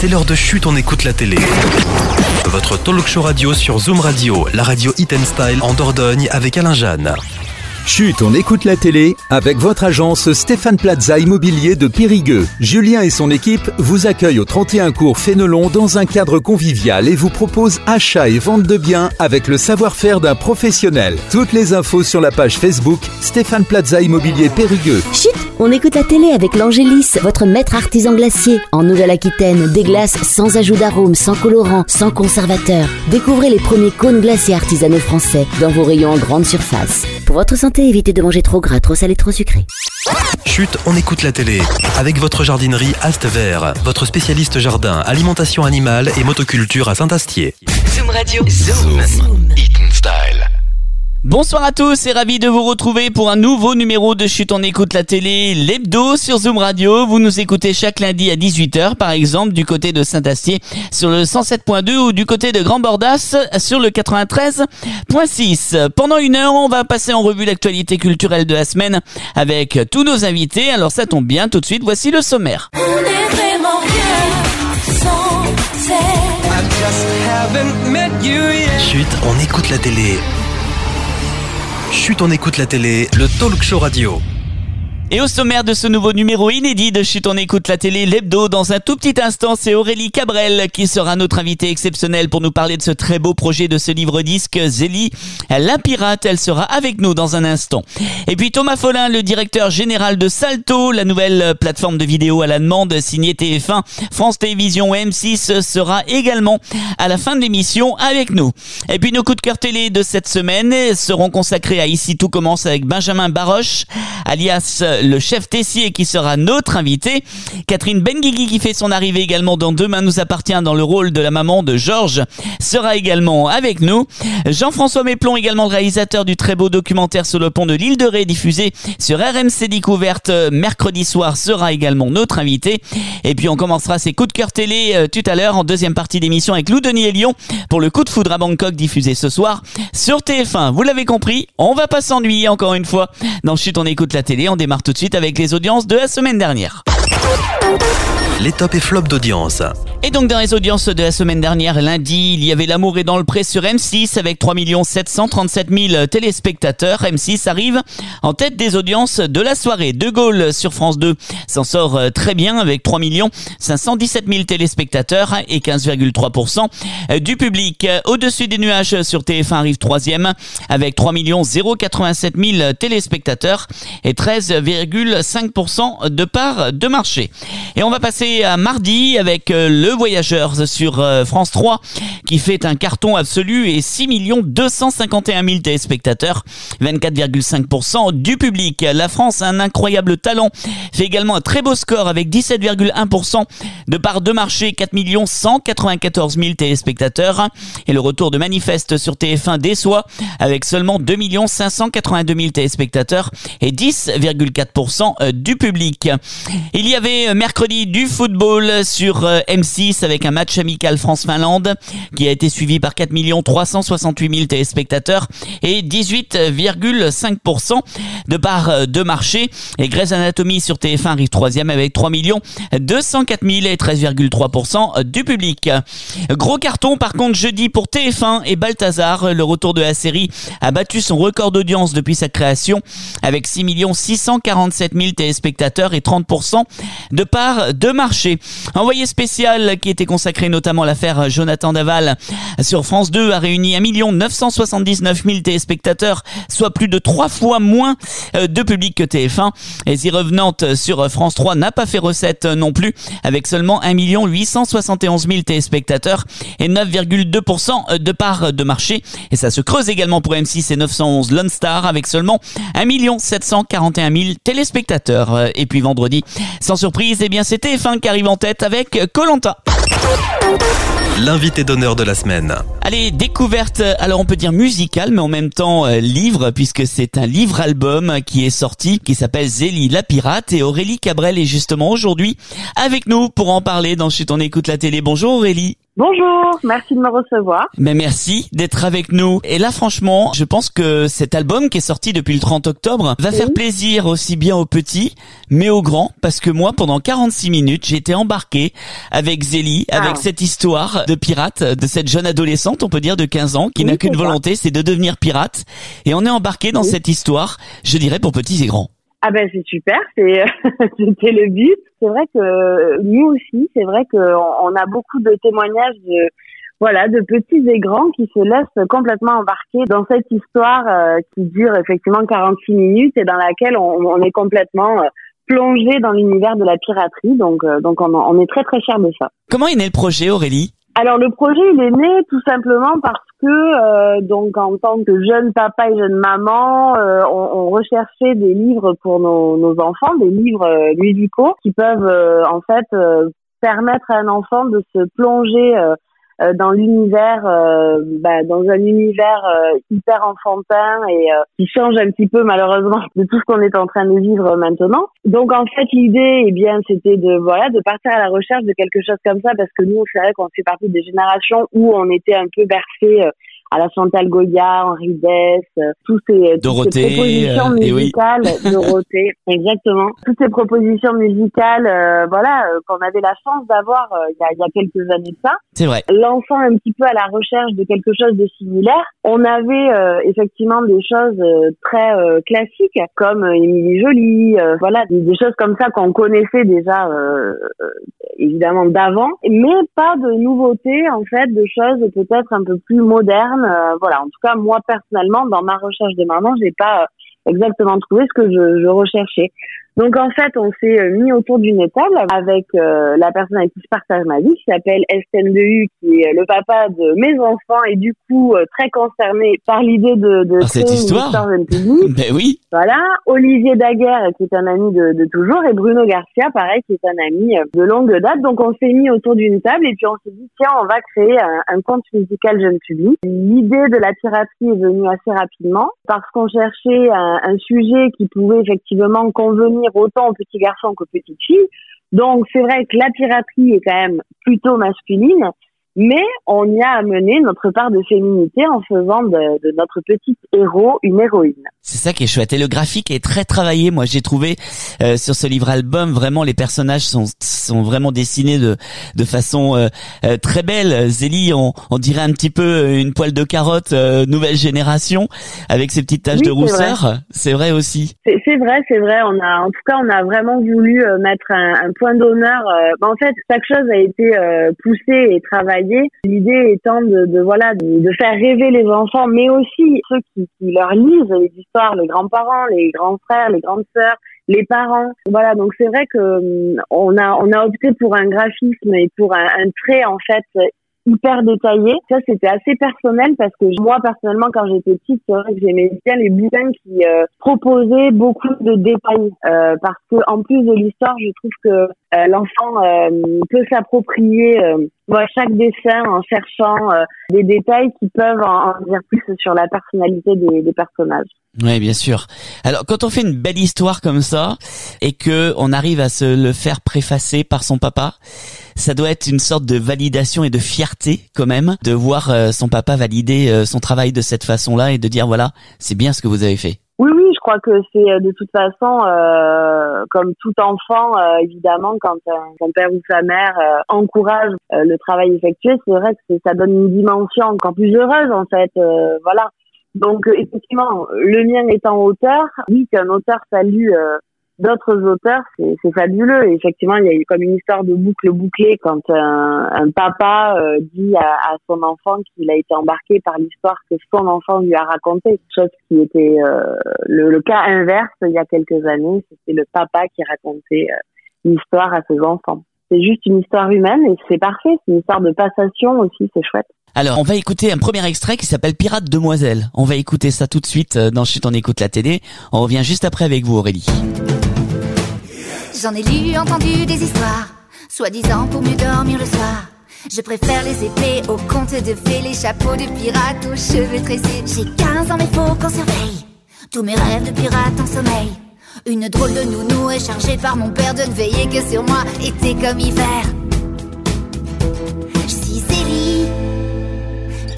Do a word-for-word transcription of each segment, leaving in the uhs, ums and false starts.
C'est l'heure de Chut, on écoute la télé. Votre talk show radio sur Zoom Radio, la radio Hit and Style en Dordogne avec Alain Jeanne. Chut, on écoute la télé avec votre agence Stéphane Plaza Immobilier de Périgueux. Julien et son équipe vous accueillent au trente et un cours Fénelon dans un cadre convivial et vous proposent achat et vente de biens avec le savoir-faire d'un professionnel. Toutes les infos sur la page Facebook Stéphane Plaza Immobilier Périgueux. Chut, on écoute la télé avec l'Angélis, votre maître artisan glacier. En Nouvelle-Aquitaine, des glaces sans ajout d'arôme, sans colorant, sans conservateur. Découvrez les premiers cônes glaciers artisanaux français dans vos rayons en grande surface. Pour votre santé, évitez de manger trop gras, trop salé, trop sucré. Chut, on écoute la télé avec votre jardinerie Ast Vert, votre spécialiste jardin, alimentation animale et motoculture à Saint-Astier. Zoom Radio, Zoom, Zoom. Hit and Style. Bonsoir à tous et ravi de vous retrouver pour un nouveau numéro de Chut, on écoute la télé, l'hebdo sur Zoom Radio. Vous nous écoutez chaque lundi à dix-huit heures, par exemple, du côté de Saint-Astier sur le cent sept point deux ou du côté de Grand-Bordas sur le quatre-vingt-treize point six. Pendant une heure, on va passer en revue l'actualité culturelle de la semaine avec tous nos invités. Alors ça tombe bien, tout de suite, voici le sommaire. On est vraiment bien sans Chut, on écoute la télé. Chut, on écoute la télé, le talk show radio. Et au sommaire de ce nouveau numéro inédit de Chut, on écoute la télé, l'hebdo, dans un tout petit instant, c'est Aurélie Cabrel qui sera notre invitée exceptionnelle pour nous parler de ce très beau projet de ce livre-disque Zélie, la pirate. Elle sera avec nous dans un instant. Et puis Thomas Follin, le directeur général de Salto, la nouvelle plateforme de vidéo à la demande signée T F un, France Télévisions et M six, sera également à la fin de l'émission avec nous. Et puis nos coups de cœur télé de cette semaine seront consacrés à Ici tout commence avec Benjamin Baroche, alias le chef Tessier, qui sera notre invité. Catherine Benguigui, qui fait son arrivée également dans Demain nous appartient dans le rôle de la maman de Georges, sera également avec nous. Jean-François Méplon, également le réalisateur du très beau documentaire sur le pont de l'île de Ré, diffusé sur R M C Découverte mercredi soir, sera également notre invité. Et puis on commencera ses coups de cœur télé euh, tout à l'heure en deuxième partie d'émission avec Lou Denis et Lyon pour le coup de foudre à Bangkok, diffusé ce soir sur T F un. Vous l'avez compris, on va pas s'ennuyer encore une fois. Dans Chut, on écoute la télé, on démarre tout de suite avec les audiences de la semaine dernière. Les tops et flops d'audience. Et donc dans les audiences de la semaine dernière, lundi, il y avait L'amour est dans le pré sur M six avec trois millions sept cent trente-sept mille téléspectateurs. M six arrive en tête des audiences de la soirée. De Gaulle sur France deux s'en sort très bien avec trois millions cinq cent dix-sept mille téléspectateurs et quinze virgule trois pour cent du public. Au-dessus des nuages sur T F un arrive troisième avec trois millions quatre-vingt-sept mille téléspectateurs et treize virgule cinq pour cent de part de marché. Et on va passer à mardi avec Le Voyageur sur France trois qui fait un carton absolu et six millions deux cent cinquante et un mille téléspectateurs, vingt-quatre virgule cinq pour cent du public. La France a un incroyable talent, fait également un très beau score avec dix-sept virgule un pour cent de part de marché, quatre millions cent quatre-vingt-quatorze mille téléspectateurs. Et le retour de Manifeste sur T F un déçoit avec seulement deux millions cinq cent quatre-vingt-deux mille téléspectateurs et dix virgule quatre pour cent du public. Il y avait mercredi du football sur M six avec un match amical France-Finlande qui a été suivi par quatre millions trois cent soixante-huit mille téléspectateurs et dix-huit virgule cinq pour cent de part de marché. Et Grey's Anatomy sur T F un arrive troisième avec trois millions deux cent quatre mille et treize virgule trois pour cent du public. Gros carton par contre jeudi pour T F un et Balthazar. Le retour de la série a battu son record d'audience depuis sa création avec six millions six cent quarante-sept mille téléspectateurs et trente pour cent de part de marché. Envoyé spécial qui était consacré notamment à l'affaire Jonathan Daval sur France deux a réuni un million neuf cent soixante-dix-neuf mille téléspectateurs, soit plus de trois fois moins de public que T F un. Et The Revenant sur France trois n'a pas fait recette non plus avec seulement un million huit cent soixante et onze mille téléspectateurs et neuf virgule deux pour cent de part de marché. Et ça se creuse également pour M six et neuf cent onze Lone Star avec seulement un million sept cent quarante et un mille téléspectateurs. Et puis vendredi, sans surprise, eh bien c'est T F un qui arrive en tête avec Koh-Lanta. L'invité d'honneur de la semaine. Allez, découverte, alors on peut dire musicale, mais en même temps euh, livre, puisque c'est un livre-album qui est sorti, qui s'appelle Zélie la pirate, et Aurélie Cabrel est justement aujourd'hui avec nous pour en parler dans Chut, on écoute la télé. Bonjour Aurélie. Bonjour, merci de me recevoir. Mais merci d'être avec nous. Et là, franchement, je pense que cet album qui est sorti depuis le trente octobre va oui. faire plaisir aussi bien aux petits, mais aux grands, parce que moi, pendant quarante-six minutes, j'ai été embarqué avec Zélie, ah. avec cette histoire de pirate, de cette jeune adolescente, on peut dire, de quinze ans, qui oui, n'a qu'une volonté, c'est de devenir pirate. Et on est embarqué dans oui. cette histoire, je dirais, pour petits et grands. Ah ben c'est super, c'est c'était le but. C'est vrai que nous aussi, c'est vrai que on a beaucoup de témoignages de voilà de petits et grands qui se laissent complètement embarquer dans cette histoire euh, qui dure effectivement quarante-six minutes et dans laquelle on, on est complètement euh, plongé dans l'univers de la piraterie. Donc euh, donc on, on est très très fiers de ça. Comment est né le projet, Aurélie ? Alors le projet il est né tout simplement parce que euh, donc en tant que jeune papa et jeune maman, euh, on, on recherchait des livres pour nos, nos enfants, des livres euh, musicaux qui peuvent euh, en fait euh, permettre à un enfant de se plonger euh, euh, dans l'univers, euh, bah, dans un univers euh, hyper enfantin et euh, qui change un petit peu malheureusement de tout ce qu'on est en train de vivre maintenant. Donc en fait l'idée, eh bien, c'était de voilà de partir à la recherche de quelque chose comme ça parce que nous, c'est vrai qu'on fait partie des générations où on était un peu bercés euh, à la Chantal Goya, Henri Dess, euh, tous ces, toutes ces propositions euh, musicales, oui. Dorothée, exactement, toutes ces propositions musicales, euh, voilà, euh, qu'on avait la chance d'avoir euh, il y, a, il y a quelques années de ça. C'est vrai. Lançant un petit peu à la recherche de quelque chose de similaire, on avait euh, effectivement des choses euh, très euh, classiques comme euh, Émilie Joly, euh, voilà, des, des choses comme ça qu'on connaissait déjà euh, euh, évidemment d'avant, mais pas de nouveautés en fait, de choses peut-être un peu plus modernes. Euh, voilà, en tout cas moi personnellement dans ma recherche de maman, j'ai pas euh, exactement trouvé ce que je, je recherchais. Donc en fait, on s'est euh, mis autour d'une table avec euh, la personne avec qui je partage ma vie, qui s'appelle Estelle Dehu, qui est le papa de mes enfants et du coup euh, très concerné par l'idée de, de ah, cette histoire. histoire jeune public. Ben oui. Voilà, Olivier Daguerre qui est un ami de, de toujours et Bruno Garcia, pareil, qui est un ami de longue date. Donc on s'est mis autour d'une table et puis on s'est dit tiens, on va créer un, un conte musical jeune public. L'idée de la piraterie est venue assez rapidement parce qu'on cherchait un, un sujet qui pouvait effectivement convenir autant aux petits garçons qu'aux petites filles. Donc c'est vrai que la piraterie est quand même plutôt masculine, mais on y a amené notre part de féminité en faisant de, de notre petit héros une héroïne. C'est ça qui est chouette. Et le graphique est très travaillé. Moi, j'ai trouvé euh, sur ce livre-album, vraiment, les personnages sont sont vraiment dessinés de de façon euh, euh, très belle. Zélie, on, on dirait un petit peu une poêle de carotte euh, nouvelle génération, avec ses petites taches oui, de rousseur. C'est vrai, c'est vrai aussi. C'est, c'est vrai, c'est vrai. On a, en tout cas, on a vraiment voulu euh, mettre un, un point d'honneur. Euh, en fait, chaque chose a été euh, poussée et travaillée. L'idée étant de, de voilà de, de faire rêver les enfants, mais aussi ceux qui, qui leur lisent les histoires, les grands-parents, les grands frères, les grandes sœurs, les parents. Voilà, donc c'est vrai que on a on a opté pour un graphisme et pour un, un trait en fait hyper détaillé. Ça, c'était assez personnel parce que moi, personnellement, quand j'étais petite, c'est vrai que j'aimais bien les bouquins qui euh, proposaient beaucoup de détails. Euh, parce que en plus de l'histoire, je trouve que euh, l'enfant euh, peut s'approprier euh, voilà, chaque dessin en cherchant euh, des détails qui peuvent en, en dire plus sur la personnalité des, des personnages. Oui, bien sûr. Alors, quand on fait une belle histoire comme ça et que on arrive à se le faire préfacer par son papa, ça doit être une sorte de validation et de fierté quand même de voir euh, son papa valider euh, son travail de cette façon-là et de dire voilà, c'est bien ce que vous avez fait. Oui, oui, je crois que c'est de toute façon, euh, comme tout enfant, euh, évidemment, quand euh, son père ou sa mère euh, encourage euh, le travail effectué, c'est vrai que c'est, ça donne une dimension encore plus heureuse en fait. Euh, voilà. Donc euh, effectivement, le mien étant auteur, oui, qu'un auteur salue euh, d'autres auteurs, c'est, c'est fabuleux. Et effectivement, il y a eu comme une histoire de boucle bouclée quand un, un papa euh, dit à, à son enfant qu'il a été embarqué par l'histoire que son enfant lui a racontée. Chose qui était euh, le, le cas inverse il y a quelques années, c'était le papa qui racontait euh, l'histoire à ses enfants. C'est juste une histoire humaine et c'est parfait. C'est une histoire de passation aussi, c'est chouette. Alors, on va écouter un premier extrait qui s'appelle Pirate Demoiselle. On va écouter ça tout de suite dans Chut, on écoute la télé. On revient juste après avec vous, Aurélie. J'en ai lu, entendu des histoires, soi-disant pour mieux dormir le soir. Je préfère les épées aux contes de fées, les chapeaux de pirates aux cheveux tressés. J'ai quinze ans mais faut qu'on surveille tous mes rêves de pirate en sommeil. Une drôle de nounou est chargée par mon père de ne veiller que sur moi, été comme hiver. Je suis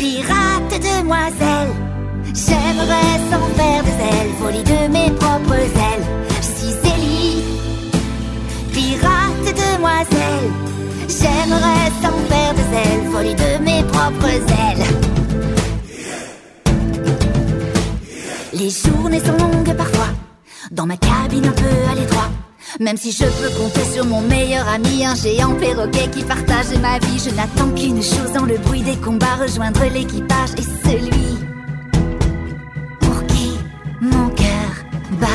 pirate demoiselle. J'aimerais s'enfaire des ailes, folie de mes propres ailes. Je suis Zélie, pirate demoiselle. J'aimerais s'enfaire des ailes, folie de mes propres ailes. Les journées sont longues parfois, dans ma cabine un peu à l'étroit. Même si je peux compter sur mon meilleur ami, un géant perroquet qui partage ma vie. Je n'attends qu'une chose dans le bruit des combats, rejoindre l'équipage et celui pour qui mon cœur bat.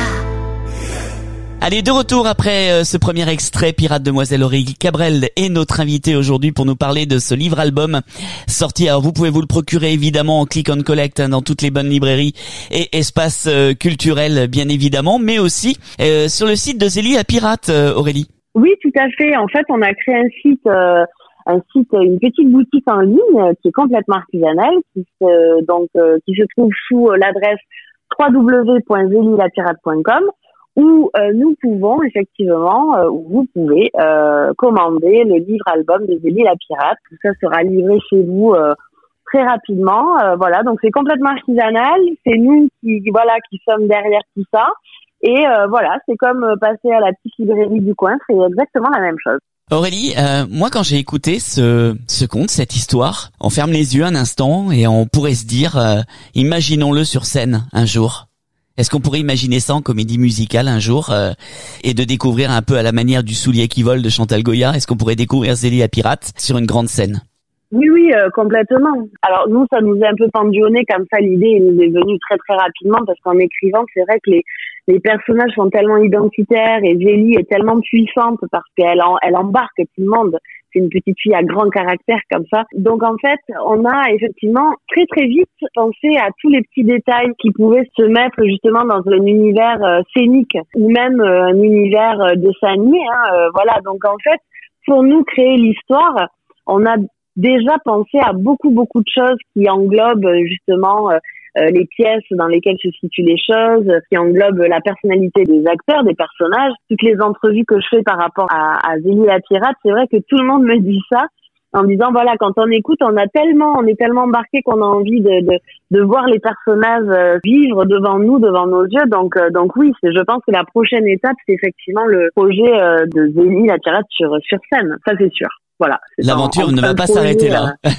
Allez, de retour après euh, ce premier extrait. Pirate Demoiselle Aurélie Cabrel est notre invitée aujourd'hui pour nous parler de ce livre-album sorti. Alors vous pouvez vous le procurer évidemment en click and collect hein, dans toutes les bonnes librairies et espaces euh, culturels bien évidemment, mais aussi euh, sur le site de Zélie la Pirate, euh, Aurélie. Oui, tout à fait. En fait, on a créé un site, euh, un site, une petite boutique en ligne euh, qui est complètement artisanale, qui se, donc euh, qui se trouve sous euh, l'adresse w w w point zélie la pirate point com. où euh, nous pouvons effectivement, euh, où vous pouvez euh, commander le livre-album de Zélie la Pirate. Tout ça sera livré chez vous euh, très rapidement. Euh, voilà, donc c'est complètement artisanal. C'est nous qui, voilà, qui sommes derrière tout ça. Et euh, voilà, c'est comme passer à la petite librairie du coin. C'est exactement la même chose. Aurélie, euh, moi quand j'ai écouté ce, ce conte, cette histoire, on ferme les yeux un instant et on pourrait se dire, euh, imaginons-le sur scène un jour. Est-ce qu'on pourrait imaginer ça en comédie musicale un jour euh, et de découvrir un peu à la manière du soulier qui vole de Chantal Goya? Est-ce qu'on pourrait découvrir Zélie la Pirate sur une grande scène? Oui, oui, euh, complètement. Alors nous, ça nous est un peu pendu au nez comme ça. L'idée nous est venue très très rapidement parce qu'en écrivant, c'est vrai que les les personnages sont tellement identitaires et Zélie est tellement puissante parce qu'elle en, elle embarque tout le monde. C'est une petite fille à grand caractère comme ça. Donc en fait, on a effectivement très très vite pensé à tous les petits détails qui pouvaient se mettre justement dans un univers euh, scénique ou même euh, un univers euh, dessin animé. Hein, euh, voilà. Donc en fait, pour nous créer l'histoire, on a déjà pensé à beaucoup beaucoup de choses qui englobent justement euh, euh, les pièces dans lesquelles se situent les choses, qui englobent la personnalité des acteurs, des personnages. Toutes les entrevues que je fais par rapport à, à Zélie la Pirate, c'est vrai que tout le monde me dit ça en me disant voilà, quand on écoute, on a tellement, on est tellement embarqué qu'on a envie de, de de voir les personnages vivre devant nous, devant nos yeux. Donc euh, donc oui, c'est, je pense que la prochaine étape, c'est effectivement le projet euh, de Zélie la Pirate sur sur scène. Ça c'est sûr. Voilà. L'aventure en, en ne va pas projet, s'arrêter là. Euh...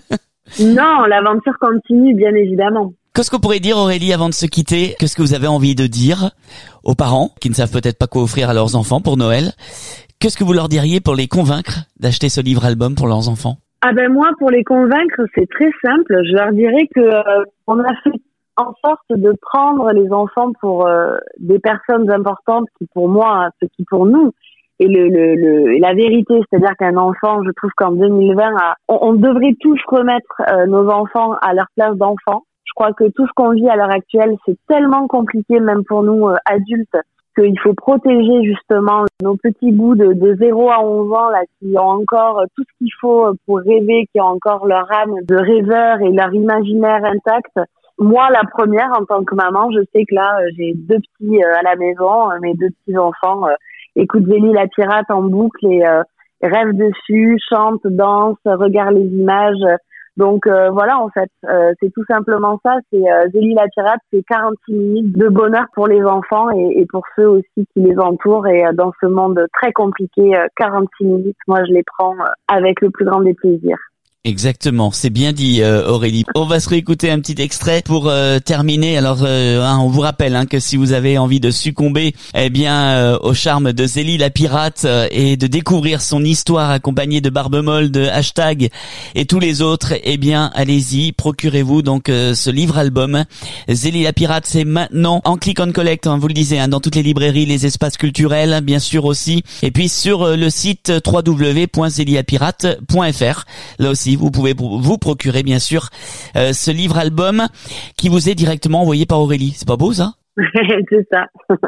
non, l'aventure continue, bien évidemment. Qu'est-ce qu'on pourrait dire, Aurélie, avant de se quitter? Qu'est-ce que vous avez envie de dire aux parents qui ne savent peut-être pas quoi offrir à leurs enfants pour Noël? Qu'est-ce que vous leur diriez pour les convaincre d'acheter ce livre-album pour leurs enfants? Ah ben moi, pour les convaincre, c'est très simple. Je leur dirais que euh, on a fait en sorte de prendre les enfants pour euh, des personnes importantes qui, pour moi, ce qui pour nous, et le, le, le, la vérité, c'est-à-dire qu'un enfant, je trouve qu'en deux mille vingt, on, on devrait tous remettre euh, nos enfants à leur place d'enfants. Je crois que tout ce qu'on vit à l'heure actuelle, c'est tellement compliqué, même pour nous euh, adultes, qu'il faut protéger justement nos petits bouts de, de zéro à onze ans là, qui ont encore tout ce qu'il faut pour rêver, qui ont encore leur âme de rêveur et leur imaginaire intact. Moi, la première, en tant que maman, je sais que là, j'ai deux petits euh, à la maison, mes deux petits enfants euh, écoutent Zélie la Pirate en boucle et euh, rêvent dessus, chantent, dansent, regardent les images. Donc euh, voilà, en fait, euh, c'est tout simplement ça. C'est euh, Zélie la Pirate, c'est quarante-six minutes de bonheur pour les enfants et, et pour ceux aussi qui les entourent. Et euh, dans ce monde très compliqué, euh, quarante-six minutes, moi je les prends euh, avec le plus grand des plaisirs. Exactement, c'est bien dit euh, Aurélie. On va se réécouter un petit extrait pour euh, terminer. Alors euh, hein, on vous rappelle hein, que si vous avez envie de succomber eh bien euh, au charme de Zélie la Pirate euh, et de découvrir son histoire accompagnée de Barbemolle, de Hashtag et tous les autres, eh bien allez-y, procurez-vous donc euh, ce livre-album. Zélie la Pirate, c'est maintenant en click and collect, hein, vous le disiez, hein, dans toutes les librairies, les espaces culturels bien sûr aussi, et puis sur euh, le site w w w point zélie la pirate point f r. Là aussi vous pouvez vous procurer bien sûr euh, ce livre-album qui vous est directement envoyé par Aurélie. C'est pas beau ça? C'est ça.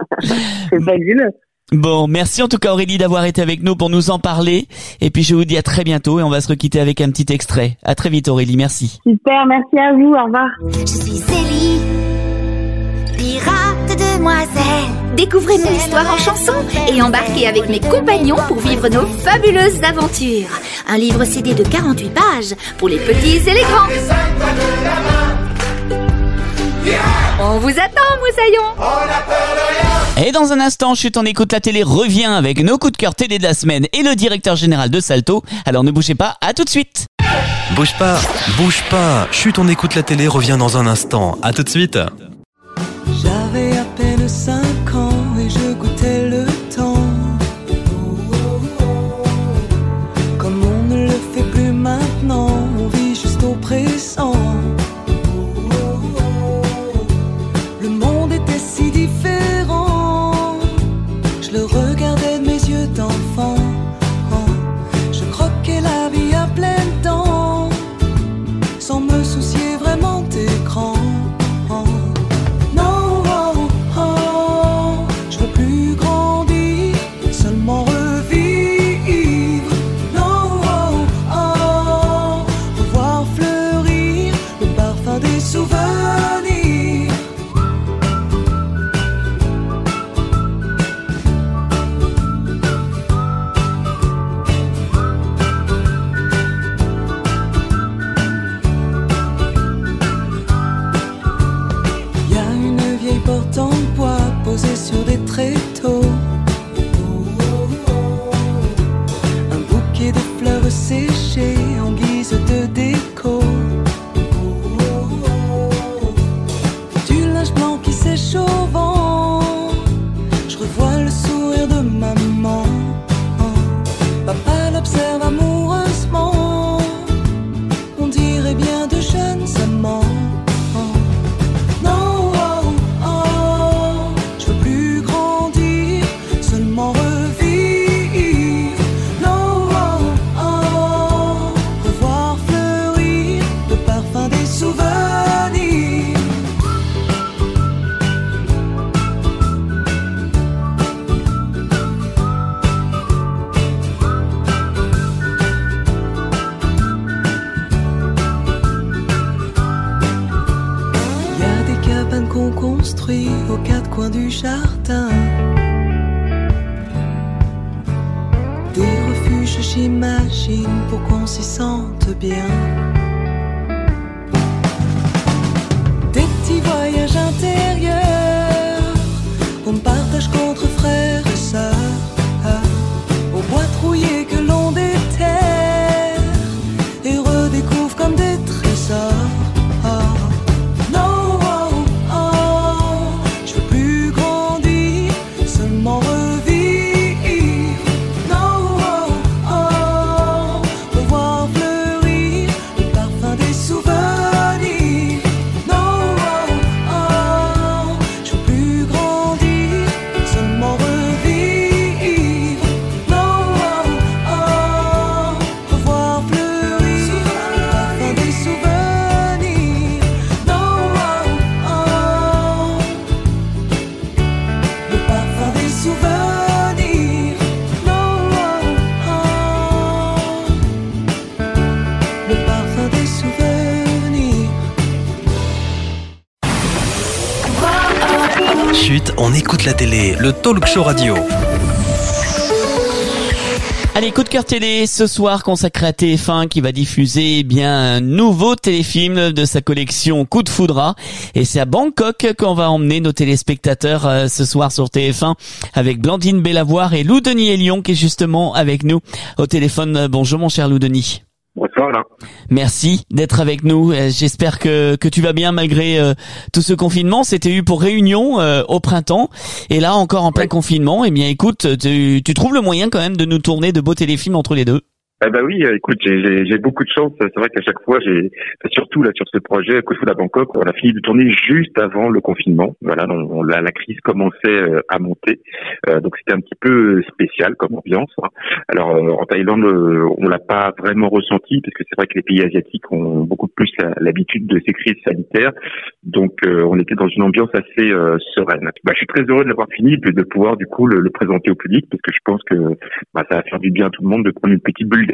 C'est fabuleux. Bon, merci en tout cas Aurélie d'avoir été avec nous pour nous en parler. Et puis je vous dis à très bientôt et on va se requitter avec un petit extrait. À très vite Aurélie, merci. Super, merci à vous, au revoir. Je suis Zélie, Pirate demoiselle, découvrez mon histoire en chanson et embarquez avec mes compagnons pour vivre nos fabuleuses aventures. Un livre C D de quarante-huit pages pour les petits et les grands. On vous attend, moussaillons. Et dans un instant, Chut, on écoute la télé revient avec nos coups de cœur télé de la semaine et le directeur général de Salto. Alors ne bougez pas, à tout de suite. Bouge pas, bouge pas. Chut, on écoute la télé revient dans un instant. À tout de suite. J'avais à peine cinq ans et je goûtais le temps. Comme on ne le fait plus maintenant, on vit juste au présent. Le monde était si différent. Je le regardais de mes yeux d'enfant. Je croquais la vie à pleines dents, sans me soucier vraiment d'écran. Sur des tréteaux, un bouquet de fleurs séchées en guise de déco, du linge blanc qui sèche au vent. Je revois le sourire de maman. Papa l'observe amoureusement. On dirait bien de jeunes amants. Aux quatre coins du jardin, des refuges, j'imagine, pour qu'on s'y sente bien. Des petits voyages intérieurs qu'on partage contre frères et sœurs, au bois trouillé que l'on déterre et redécouvre comme des trésors. Chut, on écoute la télé, le talk show radio. Allez, coup de cœur télé, ce soir consacré à T F un qui va diffuser eh bien un nouveau téléfilm de sa collection Coup de Foudre. Et c'est à Bangkok qu'on va emmener nos téléspectateurs euh, ce soir sur T F un avec Blandine Bellavoir et Lou Denis Elion qui est justement avec nous au téléphone. Bonjour mon cher Lou Denis. Bonsoir là. Merci d'être avec nous. J'espère que que tu vas bien malgré euh, tout ce confinement. C'était eu pour Réunion euh, au printemps et là encore en plein ouais. confinement. Eh bien écoute, tu, tu trouves le moyen quand même de nous tourner de beaux téléfilms entre les deux? Eh ben oui, écoute, j'ai, j'ai, j'ai beaucoup de chance. C'est vrai qu'à chaque fois, j'ai, surtout là sur ce projet Coup de Foudre à Bangkok, on a fini de tourner juste avant le confinement. Voilà, on, on, la, la crise commençait à monter, euh, donc c'était un petit peu spécial comme ambiance. Hein. Alors euh, en Thaïlande, euh, on l'a pas vraiment ressenti parce que c'est vrai que les pays asiatiques ont beaucoup plus la, l'habitude de ces crises sanitaires, donc euh, on était dans une ambiance assez euh, sereine. Bah, je suis très heureux de l'avoir fini, de, de pouvoir du coup le, le présenter au public parce que je pense que bah, ça va faire du bien à tout le monde de prendre une petite bulle d'air.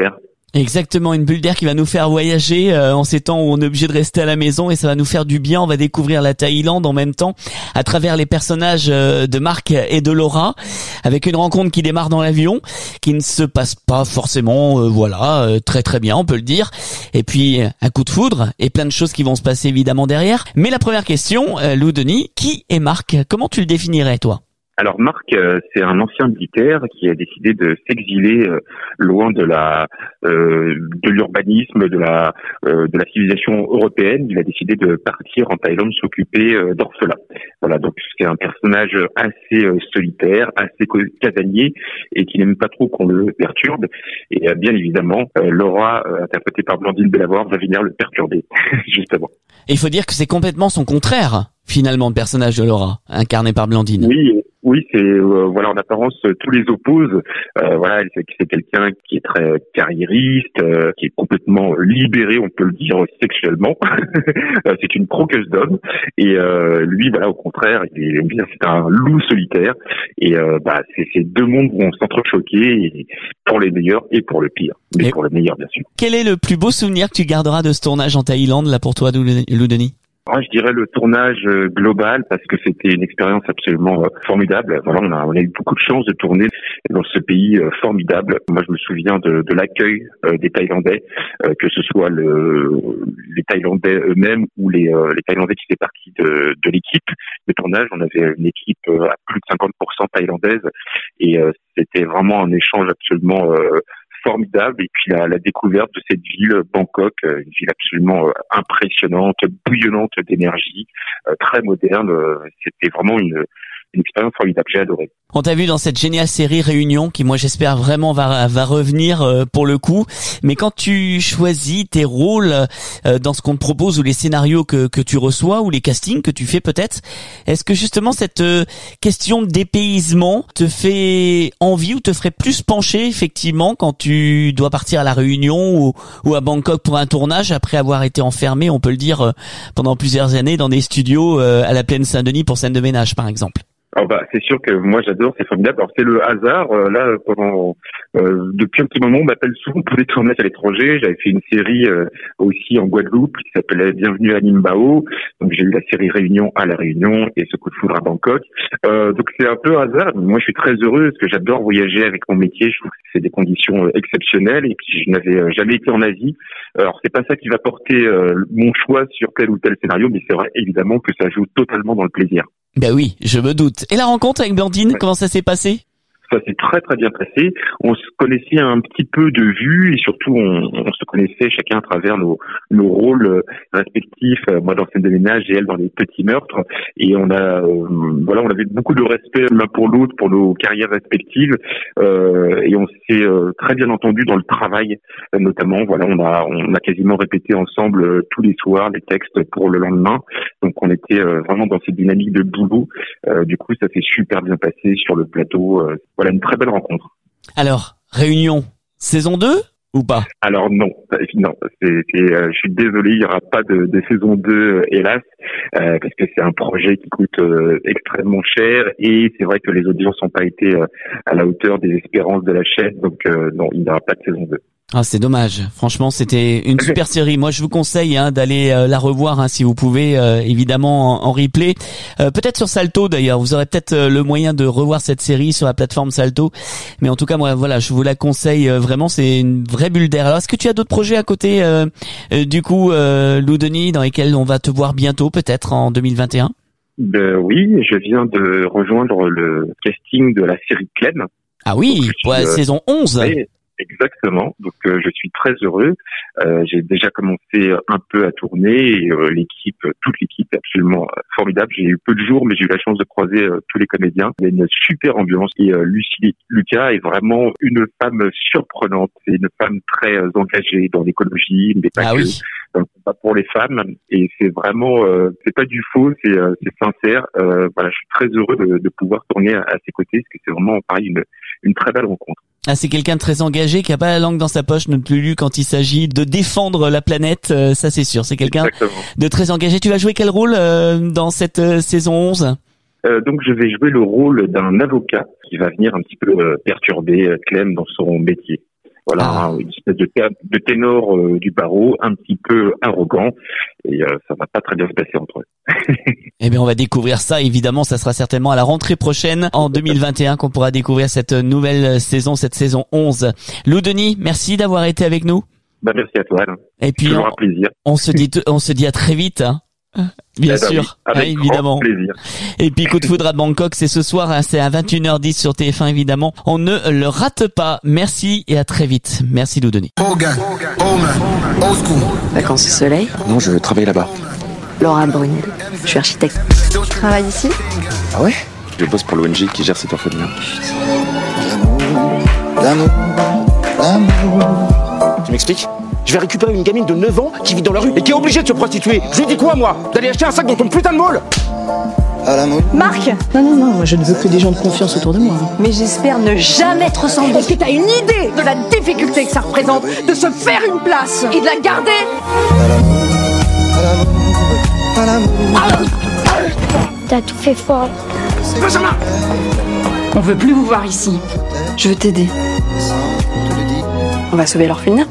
Exactement, une bulle d'air qui va nous faire voyager euh, en ces temps où on est obligé de rester à la maison, et ça va nous faire du bien. On va découvrir la Thaïlande en même temps à travers les personnages euh, de Marc et de Laura, avec une rencontre qui démarre dans l'avion, qui ne se passe pas forcément, euh, voilà, euh, très très bien, on peut le dire. Et puis un coup de foudre et plein de choses qui vont se passer évidemment derrière. Mais la première question, euh, Lou Denis, qui est Marc ? Comment tu le définirais, toi ? Alors Marc, euh, c'est un ancien militaire qui a décidé de s'exiler euh, loin de la euh, de l'urbanisme, de la euh, de la civilisation européenne. Il a décidé de partir en Thaïlande s'occuper euh, d'orphelins. Voilà, donc c'est un personnage assez euh, solitaire, assez casanier et qui n'aime pas trop qu'on le perturbe. Et euh, bien évidemment, euh, Laura, euh, interprétée par Blandine Bellavoir, va venir le perturber justement. Et il faut dire que c'est complètement son contraire, finalement, le personnage de Laura, incarné par Blandine. Oui. Oui, c'est euh, voilà en apparence tous les opposent. Euh, voilà, c'est, c'est quelqu'un qui est très carriériste, euh, qui est complètement libéré, on peut le dire sexuellement. C'est une croqueuse d'homme. Et euh, lui, voilà, au contraire, il est bien, c'est un loup solitaire. Et euh, bah, c'est ces deux mondes vont s'entrechoquer, et pour les meilleurs et pour le pire, mais et pour le meilleur bien sûr. Quel est le plus beau souvenir que tu garderas de ce tournage en Thaïlande là pour toi, Lou Denis ? Moi, je dirais le tournage global parce que c'était une expérience absolument formidable. Voilà, on a, on a eu beaucoup de chance de tourner dans ce pays formidable. Moi, je me souviens de, de l'accueil des Thaïlandais, que ce soit le, les Thaïlandais eux-mêmes ou les, les Thaïlandais qui faisaient partie de, de l'équipe de tournage. On avait une équipe à plus de cinquante pour cent thaïlandaise et c'était vraiment un échange absolument formidable. Et puis la, la découverte de cette ville, Bangkok, une ville absolument euh, impressionnante, bouillonnante d'énergie, euh, très moderne. Euh, c'était vraiment une, une expérience formidable. J'ai adoré. On t'a vu dans cette géniale série Réunion, qui moi j'espère vraiment va va revenir euh, pour le coup. Mais quand tu choisis tes rôles euh, dans ce qu'on te propose ou les scénarios que que tu reçois ou les castings que tu fais peut-être, est-ce que justement cette euh, question de dépaysement te fait envie ou te ferait plus pencher effectivement quand tu dois partir à la Réunion ou ou à Bangkok pour un tournage après avoir été enfermé, on peut le dire, euh, pendant plusieurs années dans des studios euh, à la Plaine Saint-Denis pour scène de ménage par exemple? Alors bah c'est sûr que moi j'adore, c'est formidable. Alors c'est le hasard. Euh, là pendant euh, depuis un petit moment on m'appelle souvent pour des tournages à l'étranger. J'avais fait une série euh, aussi en Guadeloupe qui s'appelait Bienvenue à Nimbao. Donc j'ai eu la série Réunion à la Réunion et Ce coup de foudre à Bangkok. Euh, donc c'est un peu hasard. Moi je suis très heureux parce que j'adore voyager avec mon métier. Je trouve que c'est des conditions euh, exceptionnelles et puis je n'avais euh, jamais été en Asie. Alors c'est pas ça qui va porter euh, mon choix sur tel ou tel scénario, mais c'est vrai évidemment que ça joue totalement dans le plaisir. Ben oui, je me doute. Et la rencontre avec Blandine, ouais. Comment ça s'est passé ? Ça s'est très très bien passé. On se connaissait un petit peu de vue et surtout on, on se connaissait chacun à travers nos, nos rôles respectifs. Moi dans Scène de ménage et elle dans Les Petits Meurtres. Et on a euh, voilà, on avait beaucoup de respect l'un pour l'autre pour nos carrières respectives euh, et on s'est euh, très bien entendu dans le travail notamment. Voilà, on a on a quasiment répété ensemble euh, tous les soirs les textes pour le lendemain. Donc on était euh, vraiment dans cette dynamique de boulot. Euh, du coup ça s'est super bien passé sur le plateau. Euh, Voilà une très belle rencontre. Alors, Réunion, saison deux ou pas ? Alors non, non, c'est, c'est, euh, je suis désolé, il n'y aura pas de, de saison deux, hélas, euh, parce que c'est un projet qui coûte euh, extrêmement cher et c'est vrai que les audiences n'ont pas été euh, à la hauteur des espérances de la chaîne, donc euh, non, il n'y aura pas de saison deux. Ah, c'est dommage. Franchement, c'était une super série. Moi, je vous conseille hein, d'aller euh, la revoir hein, si vous pouvez, euh, évidemment en, en replay. Euh, peut-être sur Salto d'ailleurs. Vous aurez peut-être euh, le moyen de revoir cette série sur la plateforme Salto. Mais en tout cas, moi, voilà, je vous la conseille euh, vraiment. C'est une vraie bulle d'air. Alors, est-ce que tu as d'autres projets à côté, euh, euh, du coup, euh, Lou Denis, dans lesquels on va te voir bientôt, peut-être en deux mille vingt et un ? Ben oui, je viens de rejoindre le casting de la série Clem. Ah oui, pour la euh, saison onze. Oui. Exactement. Donc euh, je suis très heureux. Euh, j'ai déjà commencé un peu à tourner et euh, l'équipe, toute l'équipe est absolument euh, formidable. J'ai eu peu de jours, mais j'ai eu la chance de croiser euh, tous les comédiens. Il y a une super ambiance et euh, Lucie Lucas est vraiment une femme surprenante. C'est une femme très euh, engagée dans l'écologie, mais pas ah que. Oui. Donc, pas pour les femmes et c'est vraiment, euh, c'est pas du faux, c'est, euh, c'est sincère. Euh, voilà, je suis très heureux de, de pouvoir tourner à, à ses côtés parce que c'est vraiment pareil une, une très belle rencontre. Ah, c'est quelqu'un de très engagé qui a pas la langue dans sa poche non plus quand il s'agit de défendre la planète, euh, ça c'est sûr. C'est quelqu'un Exactement. De très engagé. Tu vas jouer quel rôle euh, dans cette euh, saison onze ? Euh, donc je vais jouer le rôle d'un avocat qui va venir un petit peu euh, perturber euh, Clem dans son métier. Voilà, Ah. une espèce de, thé- de ténor euh, du barreau, un petit peu arrogant, et euh, ça va pas très bien se passer entre eux. Eh bien, on va découvrir ça. Évidemment, ça sera certainement à la rentrée prochaine, en deux mille vingt et un, qu'on pourra découvrir cette nouvelle saison, cette saison onze. Lou Denis, merci d'avoir été avec nous. Bah, merci à toi, Alain. Et puis, Toujours on, un plaisir. on se dit, on se dit à très vite, hein. Bien Eh ben sûr, oui, avec hein, grand évidemment. plaisir. Et puis Coup de foudre à Bangkok, c'est ce soir, hein, c'est à vingt et une heures dix sur T F un, évidemment. On ne le rate pas. Merci et à très vite. Merci Lou Denis. Vacances au soleil. Non, je travaille là-bas. Laura Brunel. Je suis architecte. Tu travailles ici? Ah ouais? Je bosse pour l'O N G qui gère cet orphelinat. Tu m'expliques? Je vais récupérer une gamine de neuf ans qui vit dans la rue et qui est obligée de se prostituer. Je lui dis quoi, moi? D'aller acheter un sac dans ton putain de mall? Marc! Non, non, non, moi je ne veux que des gens de confiance autour de moi. Mais j'espère ne jamais te ressembler. Est-ce que t'as une idée de la difficulté que ça représente de se faire une place et de la garder? T'as tout fait fort. Benjamin! On veut plus vous voir ici. Je veux t'aider. On va sauver l'orphelinat.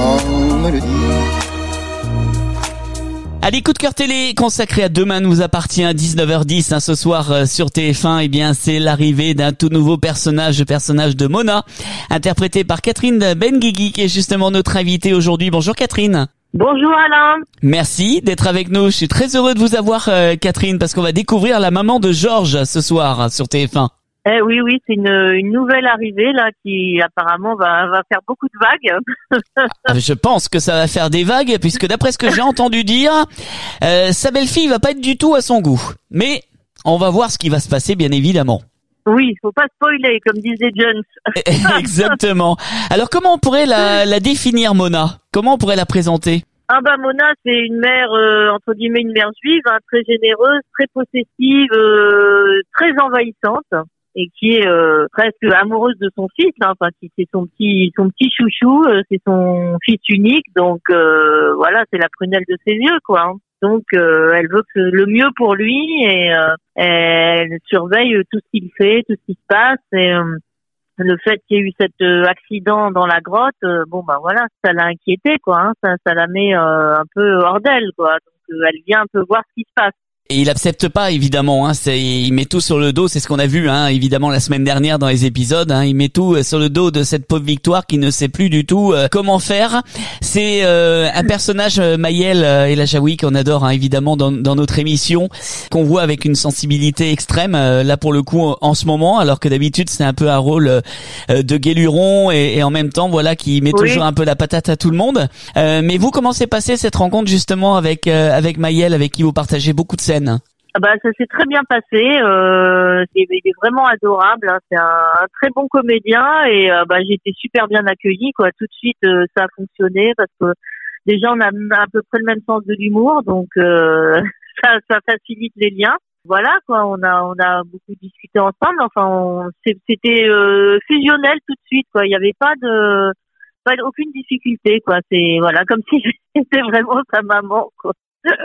Allez, coup de cœur télé consacré à Demain nous appartient, dix-neuf heures dix, hein, ce soir euh, sur T F un. Eh bien, c'est l'arrivée d'un tout nouveau personnage, le personnage de Mona, interprété par Catherine Benguigui, qui est justement notre invitée aujourd'hui. Bonjour Catherine. Bonjour Alain. Merci d'être avec nous. Je suis très heureux de vous avoir, euh, Catherine, parce qu'on va découvrir la maman de Georges ce soir hein, sur T F un. Eh oui, oui, c'est une, une nouvelle arrivée là qui apparemment va, va faire beaucoup de vagues. Ah, je pense que ça va faire des vagues, puisque d'après ce que j'ai entendu dire, euh, sa belle-fille va pas être du tout à son goût. Mais on va voir ce qui va se passer, bien évidemment. Oui, faut pas spoiler, comme disait Jones. Exactement. Alors comment on pourrait la, la définir, Mona? Comment on pourrait la présenter? Ah bah Mona, c'est une mère, euh, entre guillemets, une mère juive, hein, très généreuse, très possessive, euh, très envahissante, et qui est euh, presque amoureuse de son fils, hein, enfin qui c'est son petit son petit chouchou, euh, c'est son fils unique, donc euh, voilà, c'est la prunelle de ses yeux, quoi. Hein. Donc euh, elle veut que le mieux pour lui et euh, elle surveille tout ce qu'il fait, tout ce qui se passe. Et euh, le fait qu'il y ait eu cet euh, accident dans la grotte, euh, bon bah voilà, ça l'a inquiétée, quoi. Hein, ça, ça la met euh, un peu hors d'elle, quoi. Donc euh, elle vient un peu voir ce qui se passe. Et il accepte pas, évidemment, hein, c'est, il met tout sur le dos, c'est ce qu'on a vu, hein, évidemment, la semaine dernière dans les épisodes, hein, il met tout sur le dos de cette pauvre Victoire qui ne sait plus du tout euh, comment faire. C'est euh, un personnage, euh, Maëlle euh, El Ajaoui, qu'on adore, hein, évidemment, dans, dans notre émission, qu'on voit avec une sensibilité extrême, euh, là pour le coup, en ce moment, alors que d'habitude, c'est un peu un rôle euh, de guéluron et, et en même temps, voilà, qui met Oui. toujours un peu la patate à tout le monde. Euh, mais vous, comment s'est passée cette rencontre, justement, avec, euh, avec Maëlle, avec qui vous partagez beaucoup de scènes? Ah bah ça s'est très bien passé. Euh, il est vraiment adorable. Hein. C'est un, un très bon comédien et euh, bah j'ai été super bien accueillie, quoi. Tout de suite, euh, ça a fonctionné parce que déjà on a à peu près le même sens de l'humour, donc euh, ça, ça facilite les liens. Voilà, quoi. On a on a beaucoup discuté ensemble. Enfin, on, c'était euh, fusionnel tout de suite, quoi. Il n'y avait pas de pas aucune difficulté, quoi. C'est voilà comme si c'était vraiment sa maman, quoi.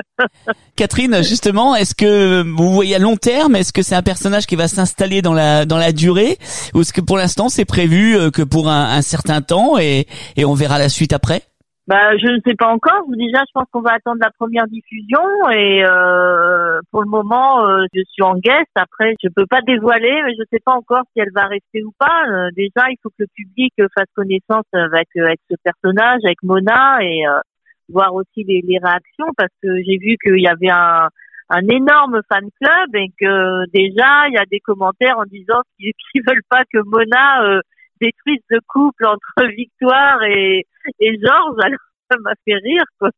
Catherine, justement, est-ce que vous voyez à long terme, est-ce que c'est un personnage qui va s'installer dans la dans la durée, ou est-ce que pour l'instant c'est prévu que pour un, un certain temps et, et on verra la suite après? Bah, je ne sais pas encore. Déjà, je pense qu'on va attendre la première diffusion et euh, pour le moment, euh, je suis en guest. Après, je peux pas dévoiler, mais je sais pas encore si elle va rester ou pas. Euh, déjà, il faut que le public fasse connaissance avec avec ce personnage, avec Mona et euh, voir aussi les, les réactions parce que j'ai vu qu'il y avait un, un énorme fan club et que déjà il y a des commentaires en disant qu'ils, qu'ils veulent pas que Mona euh, détruise le couple entre Victoire et, et Georges. Alors ça m'a fait rire, quoi.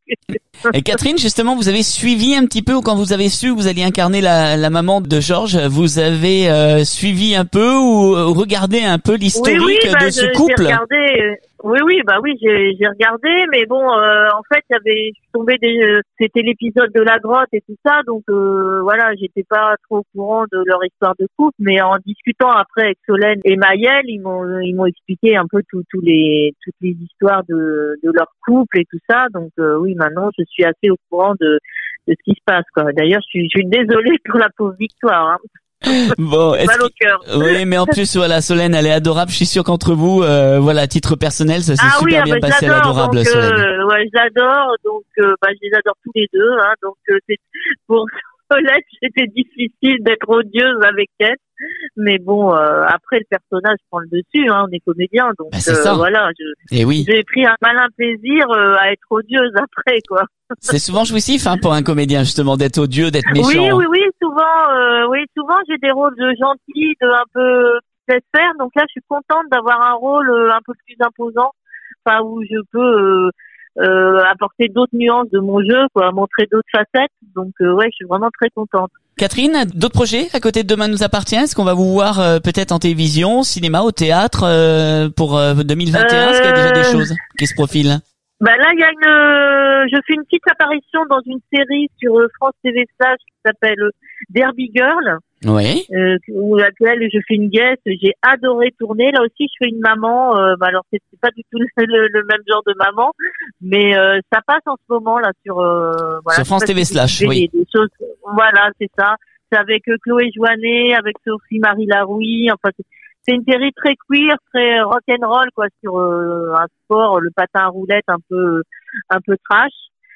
Et Catherine, justement, vous avez suivi un petit peu, ou quand vous avez su que vous alliez incarner la, la maman de Georges, vous avez euh, suivi un peu ou regardé un peu l'historique oui, oui, bah, de ce je, couple? J'ai regardé, oui, oui, bah oui, j'ai, j'ai regardé, mais bon, euh, en fait, il y avait, je suis tombée des, c'était l'épisode de la grotte et tout ça, donc euh, voilà, j'étais pas trop au courant de leur histoire de couple, mais en discutant après avec Solène et Maëlle, ils m'ont, ils m'ont expliqué un peu tous, tous les, toutes les histoires de, de leur couple et tout ça, donc euh, oui, maintenant, je suis assez au courant de, de ce qui se passe, quoi. D'ailleurs, je suis, je suis désolée pour la pauvre Victoire, hein. Bon, est-ce mal au cœur. Oui, mais en plus, voilà, Solène, elle est adorable. Je suis sûr qu'entre vous, euh, voilà, à titre personnel, ça s'est Ah super oui, bien ah bah, passé à j'adore, l'adorable donc, Solène. Euh, ouais, j'adore, donc euh, bah, je les adore tous les deux. Hein, donc euh, c'est pour Solène, c'était difficile d'être odieuse avec elle, mais bon, euh, après le personnage prend le dessus. Hein, on est comédien, donc bah, c'est euh, ça. voilà. Je, Et oui. J'ai pris un malin plaisir euh, à être odieuse après, quoi. C'est souvent jouissif, hein, pour un comédien justement d'être odieux, d'être méchant. Oui, oui, oui, souvent, euh, oui, souvent j'ai des rôles de gentil, de un peu laisse faire. Donc là, je suis contente d'avoir un rôle euh, un peu plus imposant, enfin où je peux euh, euh, apporter d'autres nuances de mon jeu, quoi, montrer d'autres facettes. Donc euh, ouais, je suis vraiment très contente. Catherine, d'autres projets à côté de Demain nous appartient? Est-ce qu'on va vous voir euh, peut-être en télévision, cinéma, au théâtre euh, pour euh, deux mille vingt et un? Est-ce qu'il y a déjà des choses qui se profilent? Bah là, il y a une, euh, je fais une petite apparition dans une série sur euh, France T V Flash qui s'appelle euh, Derby Girl. Oui. Euh, où laquelle je fais une guest. J'ai adoré tourner. Là aussi, je fais une maman. Euh, bah alors c'est c'est pas du tout le, le, le même genre de maman, mais euh, ça passe en ce moment là sur. Euh, voilà, sur France T V Slash, oui. Des, des choses, voilà, c'est ça. C'est avec euh, Chloé Joannet, avec Sophie Marie Larouille. Enfin, c'est, c'est une série très queer, très rock'n'roll quoi, sur euh, un sport, le patin à roulettes, un peu, un peu trash.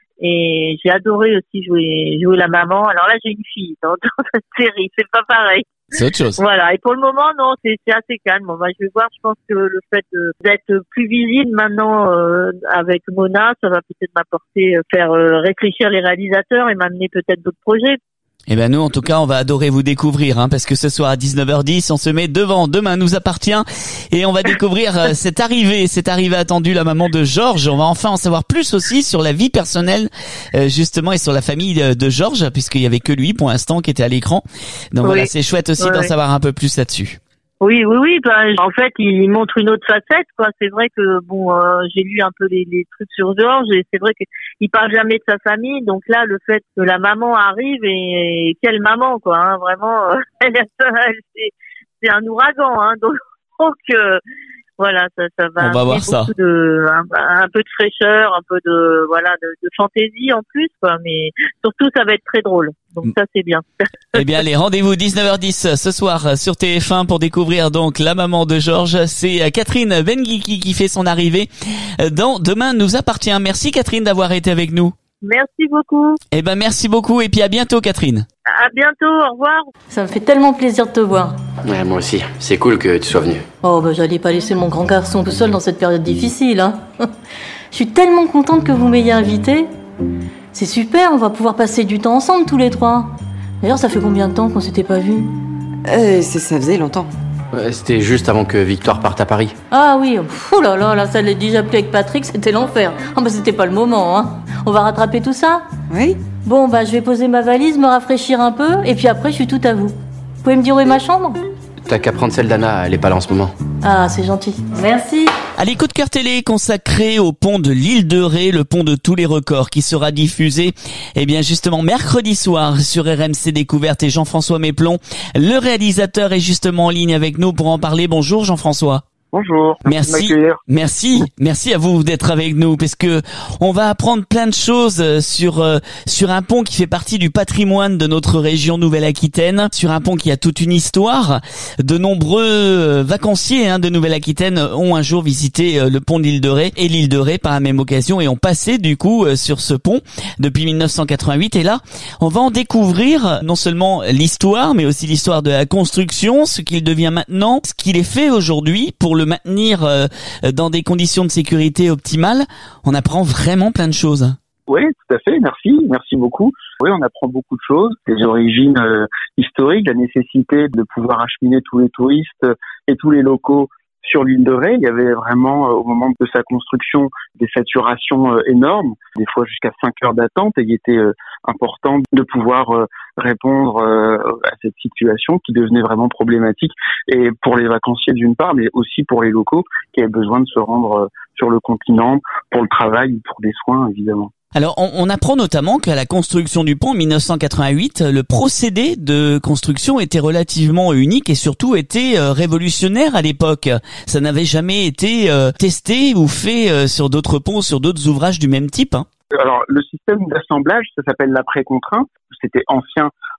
Et j'ai adoré aussi jouer jouer la maman. Alors là, j'ai une fille dans, dans cette série, c'est pas pareil. C'est autre chose. Voilà. Et pour le moment, non, c'est c'est assez calme. Bon, bah, je vais voir. Je pense que le fait de, d'être plus visible maintenant euh, avec Mona, ça va peut-être m'apporter, euh, faire euh, réfléchir les réalisateurs et m'amener peut-être d'autres projets. Eh ben nous, en tout cas, on va adorer vous découvrir, hein, parce que ce soir à dix-neuf heures dix, on se met devant Demain nous appartient et on va découvrir euh, cette arrivée, cette arrivée attendue, la maman de Georges. On va enfin en savoir plus aussi sur la vie personnelle, euh, justement, et sur la famille de, de Georges, puisqu'il y avait que lui pour l'instant qui était à l'écran. Donc oui. Voilà, c'est chouette aussi ouais, d'en ouais. savoir un peu plus là-dessus. Oui, oui, oui. Ben, en fait, il montre une autre facette, quoi. C'est vrai que bon, euh, j'ai lu un peu les, les trucs sur Georges et c'est vrai qu'il parle jamais de sa famille. Donc là, le fait que la maman arrive et, et quelle maman, quoi. Hein, vraiment, euh, elle, elle, c'est, c'est un ouragan. Hein, donc, donc euh, voilà, ça, ça va. On va voir ça. De, un, un peu de fraîcheur, un peu de voilà, de, de fantaisie en plus, quoi. Mais surtout, ça va être très drôle. Donc ça, c'est bien. Eh bien, allez, rendez-vous dix-neuf heures dix ce soir sur T F un pour découvrir donc la maman de Georges. C'est Catherine Benguigui qui fait son arrivée dans Demain nous appartient. Merci Catherine d'avoir été avec nous. Merci beaucoup. Eh ben, merci beaucoup et puis à bientôt Catherine. À bientôt, au revoir. Ça me fait tellement plaisir de te voir. Ouais, moi aussi. C'est cool que tu sois venu. Oh, bah j'allais pas laisser mon grand garçon tout seul dans cette période difficile, hein. Je suis tellement contente que vous m'ayez invité. C'est super, on va pouvoir passer du temps ensemble tous les trois. D'ailleurs, ça fait combien de temps qu'on s'était pas vus? Euh, ça faisait longtemps. Ouais, c'était juste avant que Victoire parte à Paris. Ah oui, oh là là, là, ça l'a déjà appelé avec Patrick, c'était l'enfer. Ah bah c'était pas le moment, hein. On va rattraper tout ça? Oui. Bon, bah je vais poser ma valise, me rafraîchir un peu, et puis après je suis tout à vous. Vous pouvez me dire où est ma chambre? T'as qu'à prendre celle d'Anna, elle est pas là en ce moment. Ah, c'est gentil. Merci. Allez, coup de cœur télé consacré au pont de l'île de Ré, le pont de tous les records qui sera diffusé, eh bien, justement, mercredi soir sur R M C Découverte et Jean-François Méplon. Le réalisateur est justement en ligne avec nous pour en parler. Bonjour Jean-François. Bonjour. Merci, merci, merci à vous d'être avec nous parce que on va apprendre plein de choses sur euh, sur un pont qui fait partie du patrimoine de notre région Nouvelle-Aquitaine, sur un pont qui a toute une histoire. De nombreux euh, vacanciers hein, de Nouvelle-Aquitaine ont un jour visité euh, le pont de l'île de Ré et l'île de Ré par la même occasion et ont passé du coup euh, sur ce pont depuis mille neuf cent quatre-vingt-huit. Et là, on va en découvrir non seulement l'histoire, mais aussi l'histoire de la construction, ce qu'il devient maintenant, ce qu'il est fait aujourd'hui pour le maintenir euh, dans des conditions de sécurité optimales. On apprend vraiment plein de choses. Oui, tout à fait. Merci. Merci beaucoup. Oui, on apprend beaucoup de choses. Les origines euh, historiques, la nécessité de pouvoir acheminer tous les touristes et tous les locaux sur l'île de Ré. Il y avait vraiment, euh, au moment de sa construction, des saturations euh, énormes, des fois jusqu'à cinq heures d'attente, et il était euh, important de pouvoir euh, répondre euh, à cette situation qui devenait vraiment problématique, et pour les vacanciers d'une part, mais aussi pour les locaux qui avaient besoin de se rendre euh, sur le continent pour le travail ou pour des soins, évidemment. Alors, on, on apprend notamment qu'à la construction du pont en mille neuf cent quatre-vingt-huit, le procédé de construction était relativement unique et surtout était euh, révolutionnaire à l'époque. Ça n'avait jamais été euh, testé ou fait euh, sur d'autres ponts, sur d'autres ouvrages du même type. Hein. Alors, le système d'assemblage, ça s'appelle l'après-contrainte. C'était ancien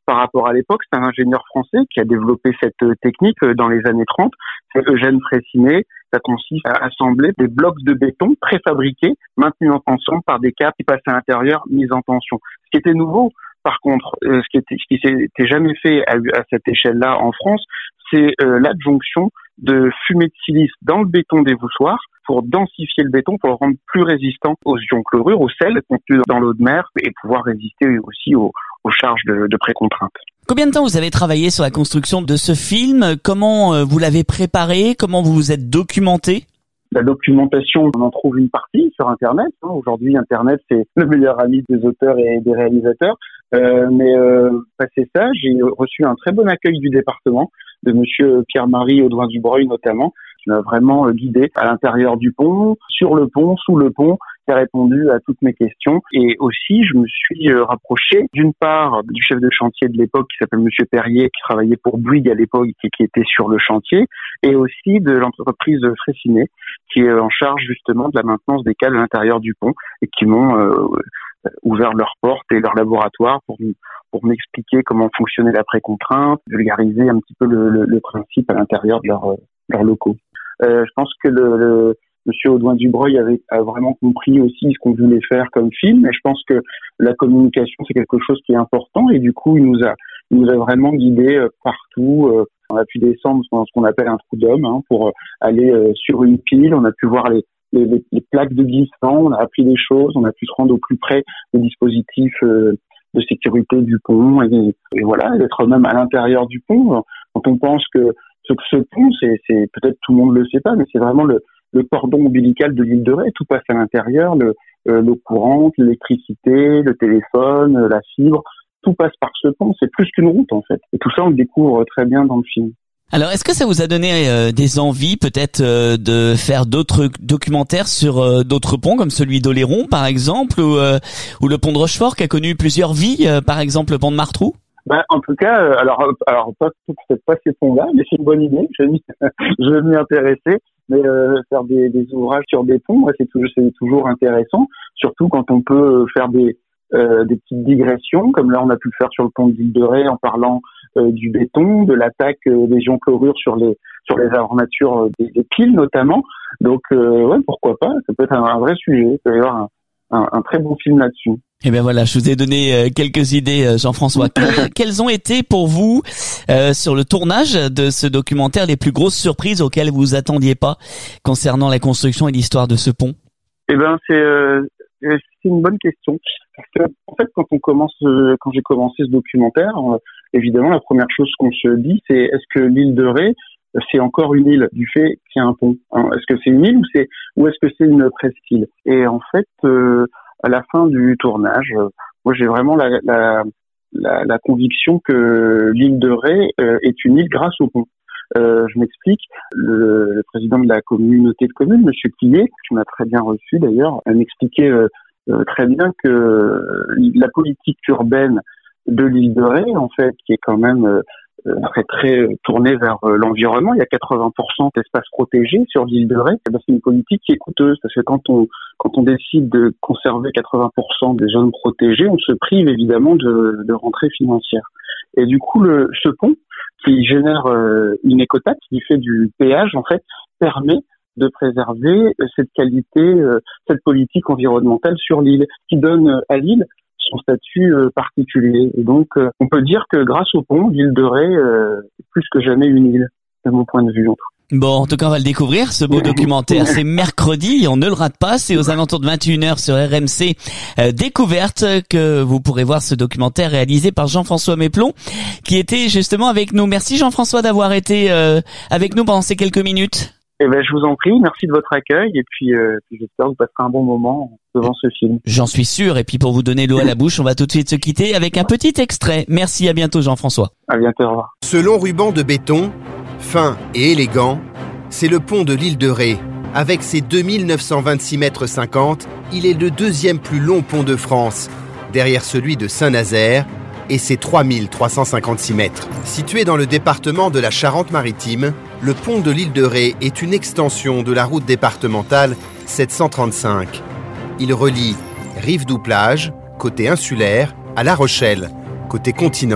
par rapport à l'époque, c'est un ingénieur français qui a développé cette technique dans les années trente. C'est Eugène Freycinet. Ça consiste à assembler des blocs de béton préfabriqués, maintenus en tension par des câbles qui passent à l'intérieur, mis en tension. Ce qui était nouveau, par contre, euh, ce qui était, ce qui s'était jamais fait à, à cette échelle-là en France, c'est euh, l'adjonction de fumée de silice dans le béton des voussoirs pour densifier le béton, pour le rendre plus résistant aux ions chlorure, au sel contenu dans l'eau de mer et pouvoir résister aussi aux, aux charges de, de précontrainte. Combien de temps vous avez travaillé sur la construction de ce film ? Comment euh, vous l'avez préparé ? Comment vous vous êtes documenté ? La documentation, on en trouve une partie sur Internet. Hein. Aujourd'hui, Internet, c'est le meilleur ami des auteurs et des réalisateurs. Euh, mais euh, passé ça, j'ai reçu un très bon accueil du département, de monsieur Pierre-Marie Audouin-Dubreuil notamment, qui m'a vraiment euh, guidé à l'intérieur du pont, sur le pont, sous le pont, qui a répondu à toutes mes questions. Et aussi, je me suis euh, rapproché d'une part du chef de chantier de l'époque, qui s'appelle monsieur Perrier, qui travaillait pour Bouygues à l'époque et qui était sur le chantier, et aussi de l'entreprise Freycinet, qui est en charge justement de la maintenance des câbles à l'intérieur du pont et qui m'ont euh, ouvert leurs portes et leur laboratoire pour, pour m'expliquer comment fonctionnait la précontrainte, vulgariser un petit peu le, le, le principe à l'intérieur de leurs leurs locaux. Euh, je pense que le, le monsieur Audouin-Dubreuil avait a vraiment compris aussi ce qu'on voulait faire comme film, et je pense que la communication c'est quelque chose qui est important, et du coup il nous a il nous a vraiment guidés partout. Euh, on a pu descendre dans ce qu'on appelle un trou d'homme hein, pour aller euh, sur une pile. On a pu voir les, les, les plaques de glissement, on a appris des choses, on a pu se rendre au plus près des dispositifs euh, de sécurité du pont, et, et voilà, d'être même à l'intérieur du pont. Quand on pense que ce, ce pont, c'est, c'est peut-être tout le monde le sait pas, mais c'est vraiment le, le cordon ombilical de l'île de Ré. Tout passe à l'intérieur, le, euh, l'eau courante, l'électricité, le téléphone, la fibre. Tout passe par ce pont, c'est plus qu'une route en fait. Et tout ça, on le découvre très bien dans le film. Alors, est-ce que ça vous a donné euh, des envies peut-être euh, de faire d'autres documentaires sur euh, d'autres ponts, comme celui d'Oléron par exemple, ou, euh, ou le pont de Rochefort qui a connu plusieurs vies, euh, par exemple le pont de Martrou ? Bah, en tout cas, euh, alors, alors pas, peut-être pas ces ponts-là, mais c'est une bonne idée. Je vais m'y, je vais m'y intéresser. Mais euh, faire des, des ouvrages sur des ponts, ouais, c'est, toujours, c'est toujours intéressant, surtout quand on peut faire des Euh, des petites digressions, comme là on a pu le faire sur le pont de l'île de Ré en parlant euh, du béton, de l'attaque euh, des ions chlorure sur les sur les armatures euh, des, des piles notamment. Donc euh, ouais, pourquoi pas, ça peut être un, un vrai sujet, il peut y avoir un, un, un très bon film là-dessus. Eh bien voilà, je vous ai donné euh, quelques idées, euh, Jean-François. Quelles ont été pour vous, euh, sur le tournage de ce documentaire, les plus grosses surprises auxquelles vous vous attendiez pas concernant la construction et l'histoire de ce pont ? Eh ben c'est euh, c'est une bonne question. Parce que, en fait, quand on commence, euh, quand j'ai commencé ce documentaire, euh, évidemment, la première chose qu'on se dit, c'est est-ce que l'île de Ré, c'est encore une île du fait qu'il y a un pont hein? Est-ce que c'est une île ou c'est ou est-ce que c'est une presqu'île? Et en fait, euh, à la fin du tournage, euh, moi, j'ai vraiment la, la, la, la conviction que l'île de Ré euh, est une île grâce au pont. Euh, je m'explique. Le, le président de la communauté de communes, monsieur Quillet, qui m'a très bien reçu d'ailleurs, m'expliquait euh, euh, très bien que euh, la politique urbaine de l'île de Ré, en fait, qui est quand même euh, très très tournée vers euh, l'environnement, il y a quatre-vingts pour cent d'espaces protégés sur l'île de Ré. Et ben, c'est une politique qui est coûteuse parce que quand on quand on décide de conserver quatre-vingts pour cent des zones protégées, on se prive évidemment de, de rentrées financières. Et du coup, le, ce pont qui génère euh, une écotaxe, qui fait du péage, en fait, permet de préserver cette qualité, euh, cette politique environnementale sur l'île, qui donne à l'île son statut euh, particulier. Et donc, euh, on peut dire que grâce au pont, l'île de Ré euh, est plus que jamais une île, de mon point de vue. Bon, en tout cas, on va le découvrir, ce beau documentaire. C'est mercredi, on ne le rate pas. C'est aux alentours de vingt et une heures sur R M C euh, Découverte que vous pourrez voir ce documentaire réalisé par Jean-François Méplon, qui était justement avec nous. Merci Jean-François d'avoir été euh, avec nous pendant ces quelques minutes. Eh ben, je vous en prie, merci de votre accueil et puis, euh, puis j'espère que vous passerez un bon moment devant ce film. J'en suis sûr. Et puis pour vous donner l'eau à la bouche, on va tout de suite se quitter avec un petit extrait. Merci, à bientôt Jean-François. À bientôt, au revoir. Ce long ruban de béton, fin et élégant, c'est le pont de l'île de Ré. Avec ses deux mille neuf cent vingt-six mètres cinquante, il est le deuxième plus long pont de France, derrière celui de Saint-Nazaire et ses trois mille trois cent cinquante-six mètres. Situé dans le département de la Charente-Maritime, le pont de l'île de Ré est une extension de la route départementale sept cent trente-cinq. Il relie Rive-Doux-Plage, côté insulaire, à La Rochelle, côté continent.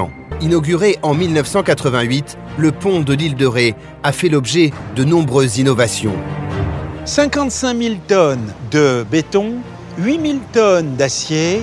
Inauguré en mille neuf cent quatre-vingt-huit, le pont de l'île de Ré a fait l'objet de nombreuses innovations. cinquante-cinq mille tonnes de béton, huit mille tonnes d'acier,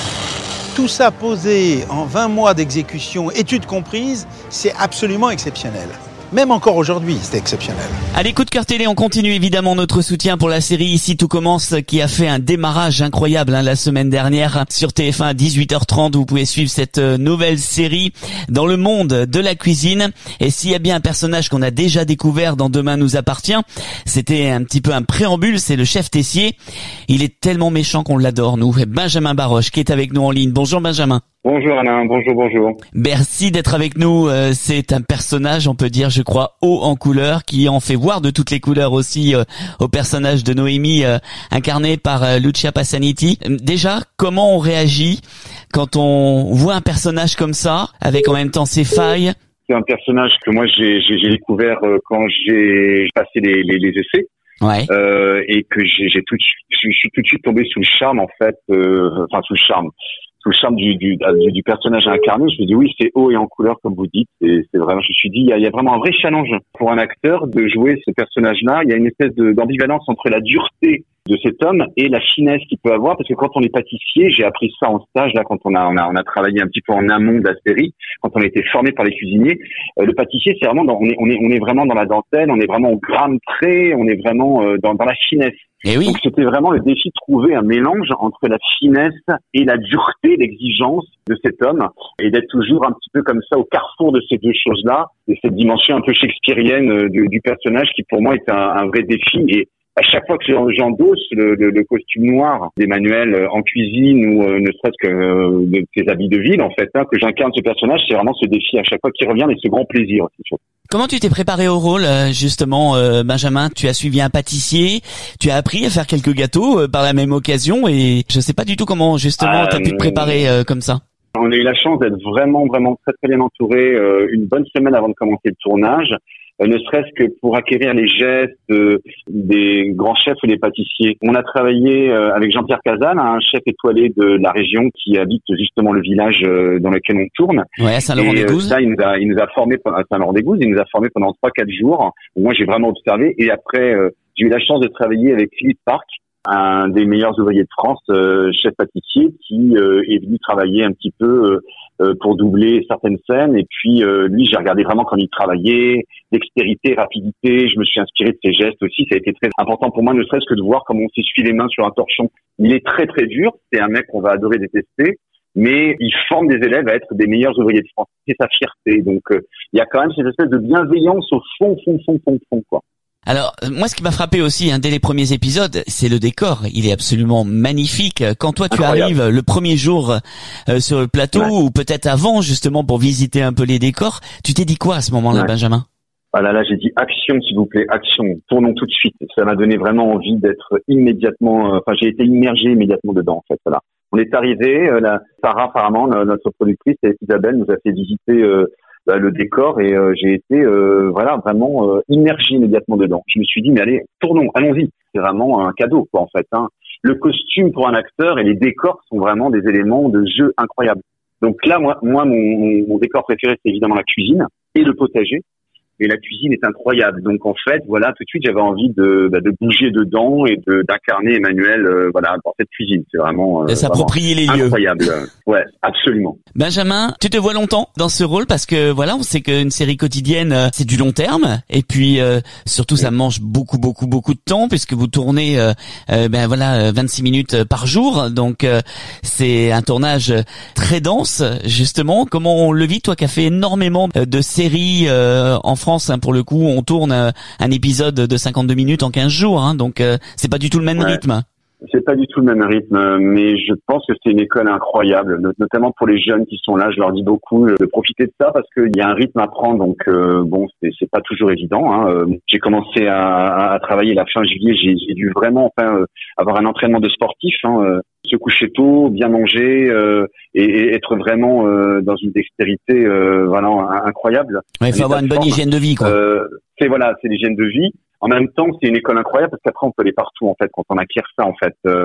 tout ça posé en vingt mois d'exécution, études comprises, c'est absolument exceptionnel. Même encore aujourd'hui, c'est exceptionnel. Allez, coup de cœur télé, on continue évidemment notre soutien pour la série Ici tout commence, qui a fait un démarrage incroyable hein, la semaine dernière sur T F un à dix-huit heures trente. Vous pouvez suivre cette nouvelle série dans le monde de la cuisine. Et s'il y a bien un personnage qu'on a déjà découvert dans Demain nous appartient, c'était un petit peu un préambule, c'est le chef Tessier. Il est tellement méchant qu'on l'adore, nous. Benjamin Baroche qui est avec nous en ligne. Bonjour Benjamin. Bonjour Alain, bonjour, bonjour. Merci d'être avec nous. Euh, c'est un personnage, on peut dire, je crois, haut en couleur, qui en fait voir de toutes les couleurs aussi euh, au personnage de Noémie, euh, incarné par euh, Lucia Passaniti. Déjà, comment on réagit quand on voit un personnage comme ça, avec en même temps ses failles? C'est un personnage que moi j'ai, j'ai, j'ai découvert euh, quand j'ai passé les, les, les essais. Ouais. Euh, et que j'ai, j'ai tout de suite, je suis tout de suite tombé sous le charme en fait, euh, enfin sous le charme. Sous le charme du, du, du, du personnage incarné, je me dis oui, c'est haut et en couleur comme vous dites. Et c'est vraiment, je me suis dit, il y, a, il y a vraiment un vrai challenge pour un acteur de jouer ce personnage-là. Il y a une espèce de, d'ambivalence entre la dureté de cet homme et la finesse qu'il peut avoir, parce que quand on est pâtissier, j'ai appris ça en stage là, quand on a on a on a travaillé un petit peu en amont de la série, quand on a été formé par les cuisiniers. Euh, le pâtissier, c'est vraiment dans, on est on est on est vraiment dans la dentelle, on est vraiment au gramme près, on est vraiment euh, dans dans la finesse. Et oui. Donc c'était vraiment le défi de trouver un mélange entre la finesse et la dureté, l'exigence de cet homme, et d'être toujours un petit peu comme ça au carrefour de ces deux choses-là, et cette dimension un peu shakespearienne du, du personnage qui pour moi est un, un vrai défi. Et à chaque fois que j'endosse le, le, le costume noir d'Emmanuel en cuisine ou euh, ne serait-ce que euh, de ses habits de ville, en fait, hein, que j'incarne ce personnage, c'est vraiment ce défi à chaque fois qui revient et ce grand plaisir. C'est sûr. Comment tu t'es préparé au rôle, justement, euh, Benjamin? Tu as suivi un pâtissier, tu as appris à faire quelques gâteaux euh, par la même occasion, et je sais pas du tout comment, justement, euh, tu as pu te préparer euh, comme ça. On a eu la chance d'être vraiment, vraiment très, très bien entouré euh, une bonne semaine avant de commencer le tournage. Euh, ne serait-ce que pour acquérir les gestes euh, des grands chefs ou des pâtissiers. On a travaillé euh, avec Jean-Pierre Cazal, un chef étoilé de la région qui habite justement le village euh, dans lequel on tourne. Ouais, à Saint-Laurent-des-Gouzes. Et euh, ça, il nous a, il nous a formé à Saint-Laurent-des-Gouzes. Il nous a formé pendant trois, quatre jours. Moi, j'ai vraiment observé. Et après, euh, j'ai eu la chance de travailler avec Philippe Parc, un des meilleurs ouvriers de France, euh, chef pâtissier, qui euh, est venu travailler un petit peu euh, pour doubler certaines scènes. Et puis euh, lui, j'ai regardé vraiment quand il travaillait, dextérité, rapidité. Je me suis inspiré de ses gestes aussi. Ça a été très important pour moi, ne serait-ce que de voir comment on s'essuie les mains sur un torchon. Il est très très dur. C'est un mec qu'on va adorer détester, mais il forme des élèves à être des meilleurs ouvriers de France. C'est sa fierté. Donc euh, il y a quand même cette espèce de bienveillance au fond, fond, fond, fond, fond, quoi. Alors, moi, ce qui m'a frappé aussi, hein, dès les premiers épisodes, c'est le décor. Il est absolument magnifique. Quand toi, tu Incroyable. arrives le premier jour euh, sur le plateau, ouais. ou peut-être avant, justement, pour visiter un peu les décors, tu t'es dit quoi à ce moment-là, ouais. Benjamin? Ah là là, j'ai dit action, s'il vous plaît, action. Tournons tout de suite. Ça m'a donné vraiment envie d'être immédiatement, euh, enfin, j'ai été immergé immédiatement dedans, en fait, voilà. On est arrivé, euh, la, Sarah, apparemment, notre productrice, Isabelle, nous a fait visiter, euh, Bah, le décor, et euh, j'ai été euh, voilà vraiment euh, immergé immédiatement dedans. Je me suis dit mais allez, tournons, allons-y. C'est vraiment un cadeau quoi en fait. Hein. Le costume pour un acteur et les décors sont vraiment des éléments de jeu incroyables. Donc là moi moi mon, mon décor préféré c'est évidemment la cuisine et le potager. Et la cuisine est incroyable. Donc en fait, voilà, tout de suite j'avais envie de bah, de bouger dedans et de d'incarner Emmanuel euh, voilà dans cette cuisine. C'est vraiment euh, de s'approprier les lieux. Incroyable. Ouais, absolument. Benjamin, tu te vois longtemps dans ce rôle parce que voilà, on sait qu'une série quotidienne euh, c'est du long terme et puis euh, surtout ça mange beaucoup beaucoup beaucoup de temps puisque vous tournez euh, euh, ben voilà vingt-six minutes par jour. Donc euh, c'est un tournage très dense justement. Comment on le vit toi qui as fait énormément de séries euh, en France, hein, pour le coup, on tourne euh, un épisode de cinquante-deux minutes en quinze jours, hein, donc euh, c'est pas du tout le même ouais. rythme. C'est pas du tout le même rythme, mais je pense que c'est une école incroyable, notamment pour les jeunes qui sont là. Je leur dis beaucoup de profiter de ça parce qu'il y a un rythme à prendre. Donc euh, bon, c'est, c'est pas toujours évident. Hein. J'ai commencé à, à travailler la fin juillet. J'ai, j'ai dû vraiment enfin euh, avoir un entraînement de sportif, hein, euh, se coucher tôt, bien manger euh, et, et être vraiment euh, dans une dextérité euh, voilà incroyable. Ouais, il faut avoir une bonne hygiène de vie, quoi. Euh, c'est voilà, c'est l'hygiène de vie. En même temps, c'est une école incroyable parce qu'après on peut aller partout en fait quand on acquiert ça en fait. Euh,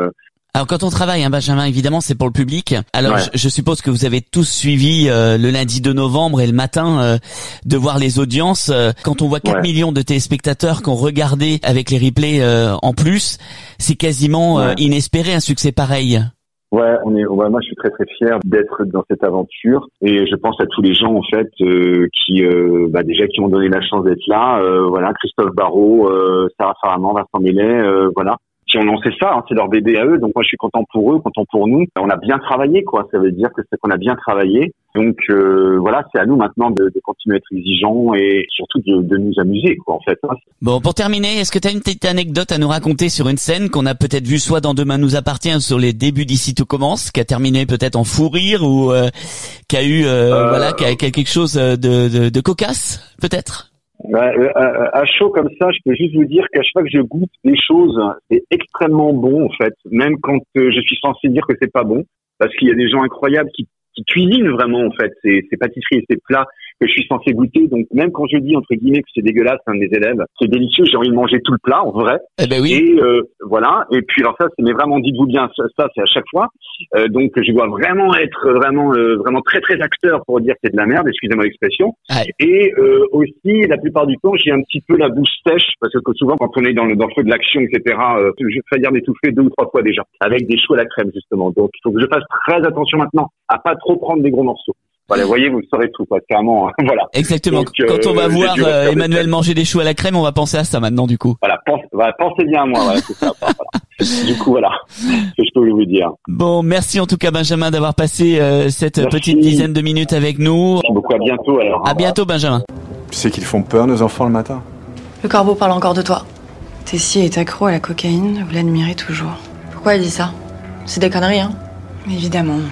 Alors quand on travaille, hein, Benjamin, évidemment, c'est pour le public. Alors Ouais. je, je suppose que vous avez tous suivi euh, le lundi deux novembre et le matin euh, de voir les audiences. Euh, quand on voit quatre Ouais. millions de téléspectateurs qui ont regardé avec les replays euh, en plus, c'est quasiment euh, Ouais. inespéré un succès pareil. Ouais, on est. Ouais, moi, je suis très très fier d'être dans cette aventure et je pense à tous les gens en fait euh, qui, euh, bah, déjà qui ont donné la chance d'être là. Euh, voilà, Christophe Barrault, euh, Sarah Faraman, Vincent Mellet, euh, voilà, qui ont lancé ça. Hein, c'est leur bébé à eux. Donc moi, je suis content pour eux, content pour nous. On a bien travaillé, quoi. Ça veut dire que c'est qu'on a bien travaillé. Donc euh, voilà, c'est à nous maintenant de, de continuer à être exigeants et surtout de, de nous amuser, quoi, en fait. Hein. Bon, pour terminer, est-ce que tu as une petite anecdote à nous raconter sur une scène qu'on a peut-être vue soit dans Demain nous appartient, sur les débuts d'Ici tout commence, qui a terminé peut-être en fou rire ou euh, qui a eu euh, Euh, voilà, qui a, qui a quelque chose de, de, de cocasse, peut-être? Ouais, euh, euh, à chaud comme ça, je peux juste vous dire qu'à chaque fois que je goûte des choses, c'est extrêmement bon en fait. Même quand euh, je suis censé dire que c'est pas bon, parce qu'il y a des gens incroyables qui, qui cuisinent vraiment en fait ces, ces pâtisseries et ces plats que je suis censé goûter. Donc même quand je dis entre guillemets que c'est dégueulasse, un de mes élèves, c'est délicieux, j'ai envie de manger tout le plat en vrai. Eh ben oui. Et euh, voilà. Et puis alors ça, c'est mais vraiment dites-vous bien, ça, ça c'est à chaque fois. Euh, donc je dois vraiment être vraiment euh, vraiment très très acteur pour dire que c'est de la merde, excusez-moi l'expression. Ouais. Et euh, aussi la plupart du temps, j'ai un petit peu la bouche sèche parce que souvent quand on est dans le dans le feu de l'action, et cetera. Euh, je vais faillir m'étouffer deux ou trois fois déjà avec des choux à la crème justement. Donc il faut que je fasse très attention maintenant à pas trop prendre des gros morceaux. Voilà, vous voyez, vous le saurez tout, quoi, clairement. Hein, voilà. Exactement. Donc, Quand on va euh, voir j'ai dû euh, refaire des Emmanuel tests. manger des choux à la crème, on va penser à ça maintenant du coup. Voilà, pense, voilà, pensez bien à moi, voilà, c'est ça. Voilà. Du coup, voilà, ce que je peux vous dire. Bon, merci en tout cas Benjamin d'avoir passé euh, cette Merci. petite dizaine de minutes avec nous. Merci beaucoup, à bientôt alors. À bientôt Benjamin. Tu sais qu'ils font peur, nos enfants, le matin. Le corbeau parle encore de toi. Tessie est accro à la cocaïne, vous l'admirez toujours. Pourquoi il dit ça? C'est des conneries, hein? Évidemment.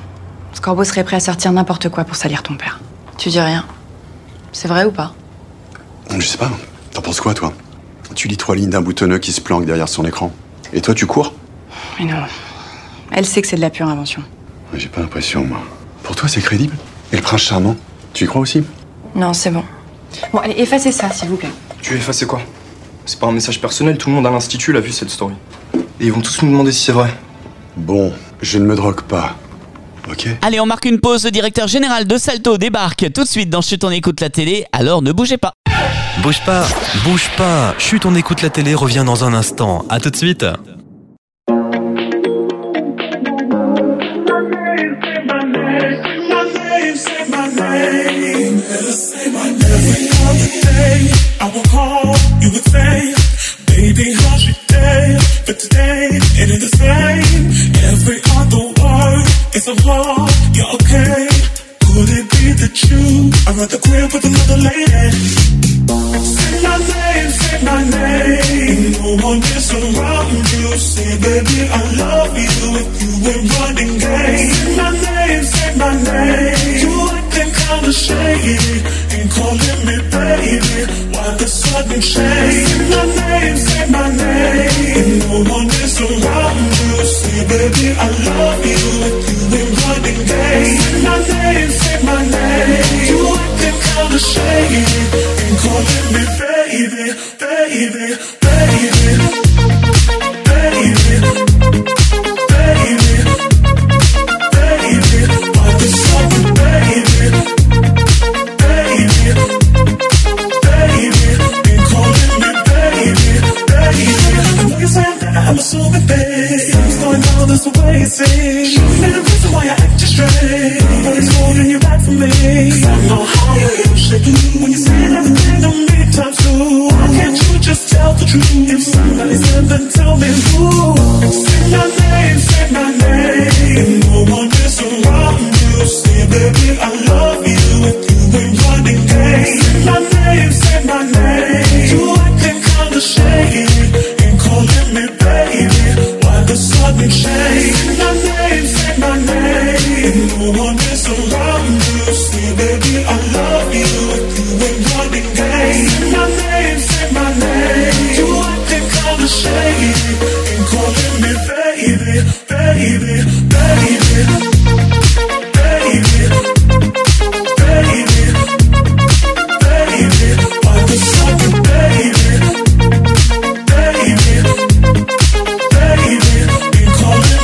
Ce corbeau serait prêt à sortir n'importe quoi pour salir ton père. Tu dis rien. C'est vrai ou pas? Je sais pas. T'en penses quoi, toi? Tu lis trois lignes d'un boutonneux qui se planque derrière son écran. Et toi, tu cours? Mais non. Elle sait que c'est de la pure invention. Ouais, j'ai pas l'impression, moi. Pour toi, c'est crédible? Et le prince charmant? Tu y crois aussi? Non, c'est bon. Bon, allez, effacez ça, s'il vous plaît. Tu veux effacer quoi? C'est pas un message personnel, tout le monde à l'institut l'a vu cette story. Et ils vont tous nous demander si c'est vrai. Bon, je ne me drogue pas. Ok? Allez, on marque une pause. Le directeur général de Salto débarque tout de suite dans Chut on écoute la télé, alors ne bougez pas. Bouge pas, bouge pas. Chut, on écoute la télé revient dans un instant. À tout de suite. I will call, you would say, baby, how's your day? But today, it ain't the same. Every other word is a lie. You're okay. Could it be that you are at the crib with another lady? Say my name, say my name. No one is around you. Say, baby, I love you. If you ain't running game. Say my name, say my name. You acting kinda shady. Ain't calling me baby. Why the sudden change? Say my name, say my name. No one is around you. Say, baby, I love you. If you ain't running game. Say my name, say my name. You acting kinda shady. Ain't calling me baby, baby, baby, baby, baby, baby. Why the sudden baby, baby, baby? Ain't calling me baby, baby. I know you're saying that I'm assuming, babe. Things going down, that's the way it seems. Shouldn't be the reason why I act just straight. But it's holding you back from me. 'Cause I know how you usually do when you say everything to me times two. Why can't you just tell the truth? If somebody's in, then tell me who. Say my name, say my name. No one is around you. Say, baby, I love you. If you ain't running game. Say my name, say my name. You acting kinda shady. Ain't calling me baby. Why the sudden change? Say my name, say my name. No one is around you. Say, baby, I love you. If you ain't running game. Say my name, say my name. You acting kinda shady. Ain't calling me baby, baby, baby, baby, baby, baby. Why the sudden baby, baby, baby? Ain't calling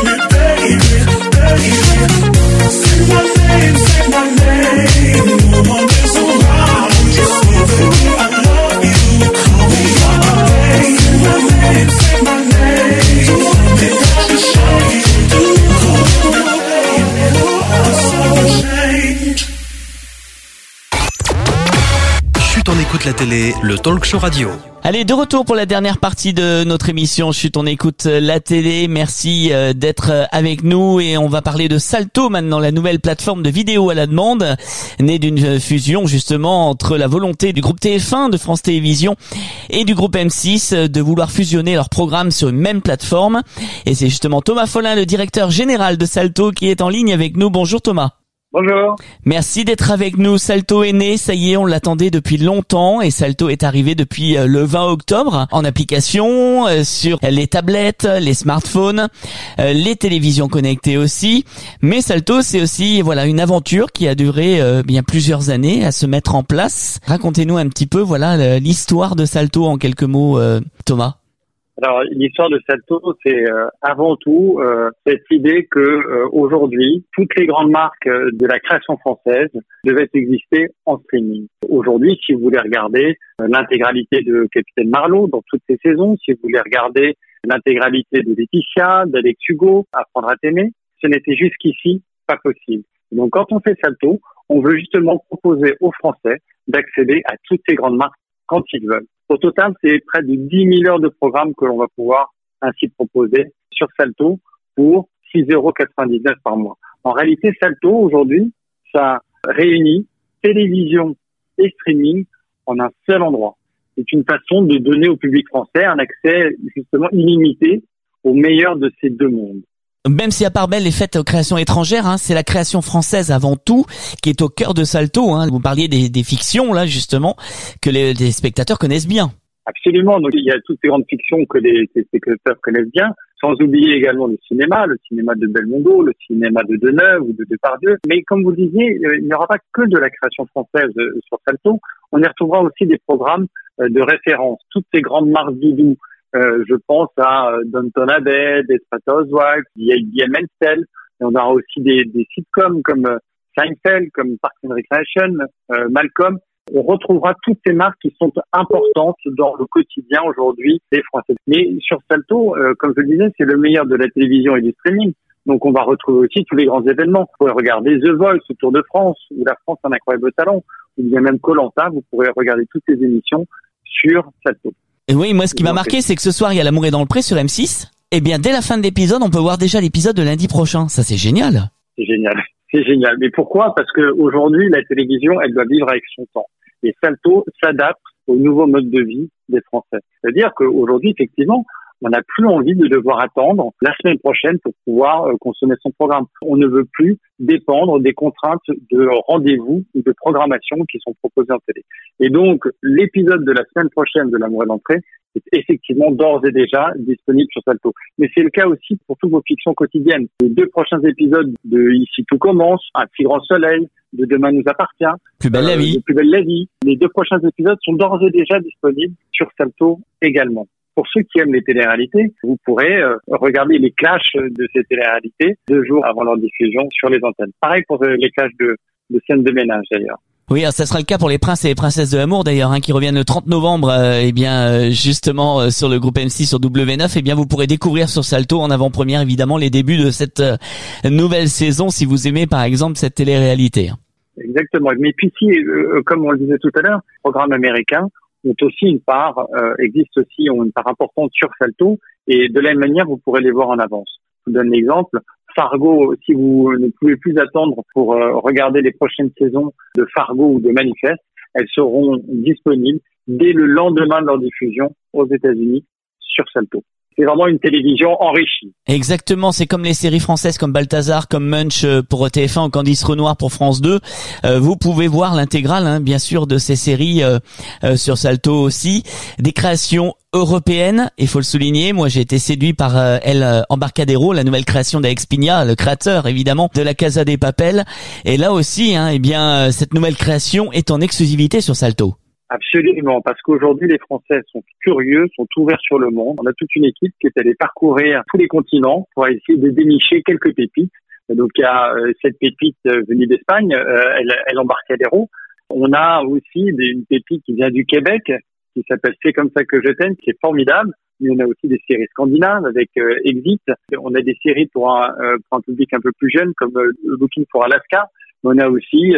la télé, le talk show radio. Allez, de retour pour la dernière partie de notre émission Chut, on écoute la télé. Merci d'être avec nous et on va parler de Salto maintenant, la nouvelle plateforme de vidéo à la demande, née d'une fusion justement entre la volonté du groupe T F un de France Télévisions et du groupe M six de vouloir fusionner leurs programmes sur une même plateforme. Et c'est justement Thomas Follin, le directeur général de Salto, qui est en ligne avec nous. Bonjour Thomas. Bonjour. Merci d'être avec nous. Salto est né, ça y est, on l'attendait depuis longtemps et Salto est arrivé depuis le vingt octobre en application, euh, sur les tablettes, les smartphones, euh, les télévisions connectées aussi. Mais Salto, c'est aussi voilà une aventure qui a duré euh, bien plusieurs années à se mettre en place. Racontez-nous un petit peu voilà l'histoire de Salto en quelques mots, euh, Thomas. Alors l'histoire de Salto, c'est euh, avant tout euh, cette idée que euh, aujourd'hui toutes les grandes marques euh, de la création française devaient exister en streaming. Aujourd'hui, si vous voulez regarder euh, l'intégralité de Capitaine Marlowe dans toutes ses saisons, si vous voulez regarder l'intégralité de Laetitia, d'Alex Hugo, Apprendre à t'aimer, ce n'était jusqu'ici pas possible. Donc quand on fait Salto, on veut justement proposer aux Français d'accéder à toutes ces grandes marques quand ils veulent. Au total, c'est près de dix mille heures de programme que l'on va pouvoir ainsi proposer sur Salto pour six euros quatre-vingt-dix-neuf par mois. En réalité, Salto, aujourd'hui, ça réunit télévision et streaming en un seul endroit. C'est une façon de donner au public français un accès justement illimité au meilleur de ces deux mondes. Même si à part belle les fêtes aux créations étrangères, hein, c'est la création française avant tout qui est au cœur de Salto. Hein. Vous parliez des, des fictions là justement que les, les spectateurs connaissent bien. Absolument. Donc il y a toutes ces grandes fictions que les, les spectateurs connaissent bien, sans oublier également le cinéma, le cinéma de Belmondo, le cinéma de Deneuve ou de Depardieu. Mais comme vous le disiez, il n'y aura pas que de la création française sur Salto. On y retrouvera aussi des programmes de référence. Toutes ces grandes marques doudou. Euh, je pense à euh, Downton Abbey, Desperate Housewives, il y a D M L, et on aura aussi des, des sitcoms comme euh, Seinfeld, comme Parks and Recreation, euh, Malcolm. On retrouvera toutes ces marques qui sont importantes dans le quotidien aujourd'hui des Français. Mais sur Salto, euh, comme je le disais, c'est le meilleur de la télévision et du streaming. Donc on va retrouver aussi tous les grands événements. Vous pourrez regarder The Voice, le Tour de France, ou La France un incroyable talent, ou bien même Koh-Lanta. Vous pourrez regarder toutes ces émissions sur Salto. Et oui, moi ce qui m'a marqué, c'est que ce soir il y a L'amour est dans le pré sur M six. Et bien dès la fin de l'épisode, on peut voir déjà l'épisode de lundi prochain. Ça c'est génial. C'est génial, c'est génial. Mais pourquoi ? Parce que aujourd'hui la télévision, elle doit vivre avec son temps. Et Salto s'adapte au nouveau mode de vie des Français. C'est-à-dire qu'aujourd'hui, effectivement, on n'a plus envie de devoir attendre la semaine prochaine pour pouvoir euh, consommer son programme. On ne veut plus dépendre des contraintes de rendez-vous ou de programmation qui sont proposées en télé. Et donc, l'épisode de la semaine prochaine de L'amour est d'entrée est effectivement d'ores et déjà disponible sur Salto. Mais c'est le cas aussi pour toutes vos fictions quotidiennes. Les deux prochains épisodes de Ici tout commence, Un petit grand soleil, de Demain nous appartient, Plus belle la vie. euh, de Plus belle la vie. Les deux prochains épisodes sont d'ores et déjà disponibles sur Salto également. Pour ceux qui aiment les téléréalités, vous pourrez euh, regarder les clashs de ces téléréalités deux jours avant leur diffusion sur les antennes. Pareil pour euh, les clashs de, de scènes de ménage d'ailleurs. Oui, ça sera le cas pour les princes et les princesses de l'amour d'ailleurs, hein, qui reviennent le trente novembre, euh, et bien euh, justement euh, sur le groupe M six sur W neuf. Et bien vous pourrez découvrir sur Salto en avant-première évidemment les débuts de cette euh, nouvelle saison si vous aimez par exemple cette télé-réalité. Exactement. Mais puis si, euh, comme on le disait tout à l'heure, les programmes américains ont aussi une part, euh, existent aussi, ont une part importante sur Salto, et de la même manière, vous pourrez les voir en avance. Je vous donne l'exemple. Fargo, si vous ne pouvez plus attendre pour euh, regarder les prochaines saisons de Fargo ou de Manifest, elles seront disponibles dès le lendemain de leur diffusion aux États-Unis sur Salto. C'est vraiment une télévision enrichie. Exactement, c'est comme les séries françaises comme Balthazar, comme Munch pour T F un ou Candice Renoir pour France deux. Euh, vous pouvez voir l'intégrale, hein, bien sûr, de ces séries euh, euh, sur Salto aussi. Des créations européennes, il faut le souligner. Moi, j'ai été séduit par euh, El Embarcadero, la nouvelle création d'Alex Pina, le créateur, évidemment, de La Casa des Papel. Et là aussi, hein, eh bien, cette nouvelle création est en exclusivité sur Salto. Absolument, parce qu'aujourd'hui, les Français sont curieux, sont ouverts sur le monde. On a toute une équipe qui est allée parcourir tous les continents pour essayer de dénicher quelques pépites. Donc, il y a euh, cette pépite euh, venue d'Espagne, euh, elle, elle Embarcadero. On a aussi des, une pépite qui vient du Québec, qui s'appelle C'est comme ça que je t'aime, qui est formidable. Mais on a aussi des séries scandinaves avec euh, Exit. On a des séries pour un, euh, pour un public un peu plus jeune, comme euh, Looking for Alaska. On a aussi euh,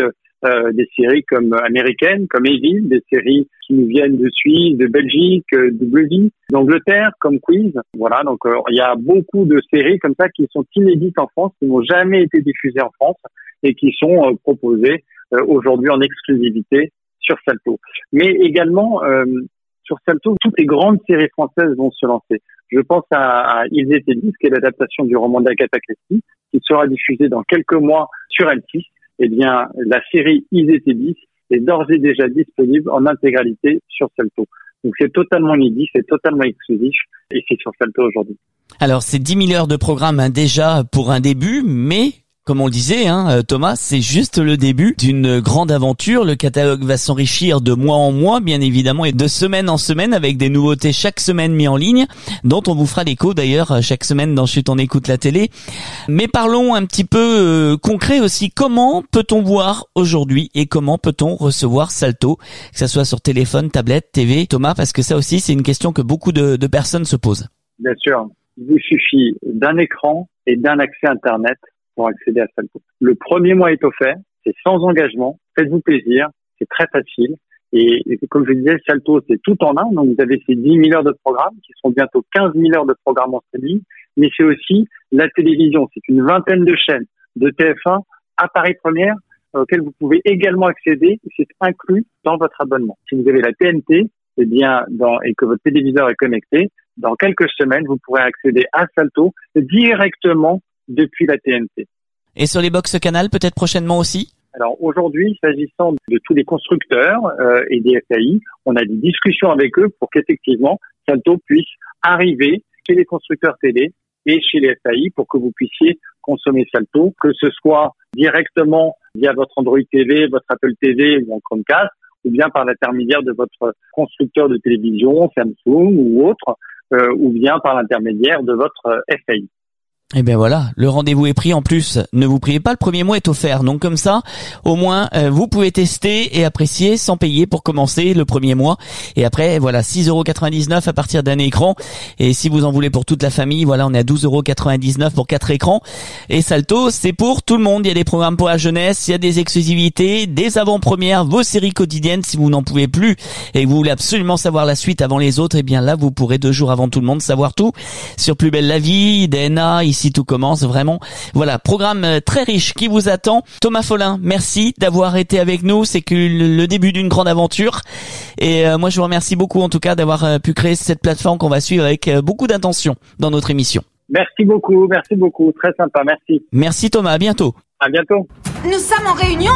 euh, des séries comme américaines, comme Evil, des séries qui nous viennent de Suisse, de Belgique, euh, de Bleuzy, d'Angleterre, comme Quiz. Voilà, donc euh, il y a beaucoup de séries comme ça qui sont inédites en France, qui n'ont jamais été diffusées en France et qui sont euh, proposées euh, aujourd'hui en exclusivité sur Salto. Mais également, euh, sur Salto, toutes les grandes séries françaises vont se lancer. Je pense à, à Ils étaient dix, qui est l'adaptation du roman d'Agatha Christie, qui sera diffusée dans quelques mois sur M six. Eh bien, la série Ils étaient dix est d'ores et déjà disponible en intégralité sur Salto. Donc c'est totalement inédit, c'est totalement exclusif et c'est sur Salto aujourd'hui. Alors c'est dix mille heures de programme hein, déjà pour un début, mais comme on le disait, hein, Thomas, c'est juste le début d'une grande aventure. Le catalogue va s'enrichir de mois en mois, bien évidemment, et de semaine en semaine, avec des nouveautés chaque semaine mis en ligne, dont on vous fera l'écho d'ailleurs chaque semaine dans Chut, on écoute la télé. Mais parlons un petit peu euh, concret aussi. Comment peut-on voir aujourd'hui et comment peut-on recevoir Salto, que ça soit sur téléphone, tablette, T V, Thomas, parce que ça aussi c'est une question que beaucoup de, de personnes se posent. Bien sûr, il vous suffit d'un écran et d'un accès Internet pour accéder à Salto. Le premier mois est offert, c'est sans engagement, faites-vous plaisir, c'est très facile. Et, et comme je disais, Salto, c'est tout en un. Donc, vous avez ces dix mille heures de programme qui seront bientôt quinze mille heures de programme en streaming. Mais c'est aussi la télévision. C'est une vingtaine de chaînes de T F un à Paris Première auxquelles vous pouvez également accéder. C'est inclus dans votre abonnement. Si vous avez la T N T, eh bien, dans, et que votre téléviseur est connecté, dans quelques semaines, vous pourrez accéder à Salto directement depuis la T N T. Et sur les box Canal, peut-être prochainement aussi? Alors aujourd'hui, s'agissant de tous les constructeurs euh, et des F A I, on a des discussions avec eux pour qu'effectivement Salto puisse arriver chez les constructeurs télé et chez les F A I pour que vous puissiez consommer Salto, que ce soit directement via votre Android T V, votre Apple T V ou en Chromecast, ou bien par l'intermédiaire de votre constructeur de télévision, Samsung ou autre, euh, ou bien par l'intermédiaire de votre F A I. Eh bien voilà, le rendez-vous est pris. En plus, ne vous priez pas, le premier mois est offert. Donc comme ça, au moins, euh, vous pouvez tester et apprécier sans payer pour commencer le premier mois. Et après, voilà, six euros quatre-vingt-dix-neuf à partir d'un écran. Et si vous en voulez pour toute la famille, voilà, on est à douze euros quatre-vingt-dix-neuf pour quatre écrans. Et Salto, c'est pour tout le monde. Il y a des programmes pour la jeunesse, il y a des exclusivités, des avant-premières, vos séries quotidiennes si vous n'en pouvez plus et que vous voulez absolument savoir la suite avant les autres. Eh bien là, vous pourrez deux jours avant tout le monde savoir tout sur Plus belle la vie, D N A, ici tout commence, vraiment. Voilà, programme très riche qui vous attend. Thomas Follin, merci d'avoir été avec nous. C'est que le début d'une grande aventure. Et euh, moi, je vous remercie beaucoup, en tout cas, d'avoir euh, pu créer cette plateforme qu'on va suivre avec euh, beaucoup d'intention dans notre émission. Merci beaucoup, merci beaucoup. Très sympa, merci. Merci Thomas, à bientôt. À bientôt. Nous sommes en réunion.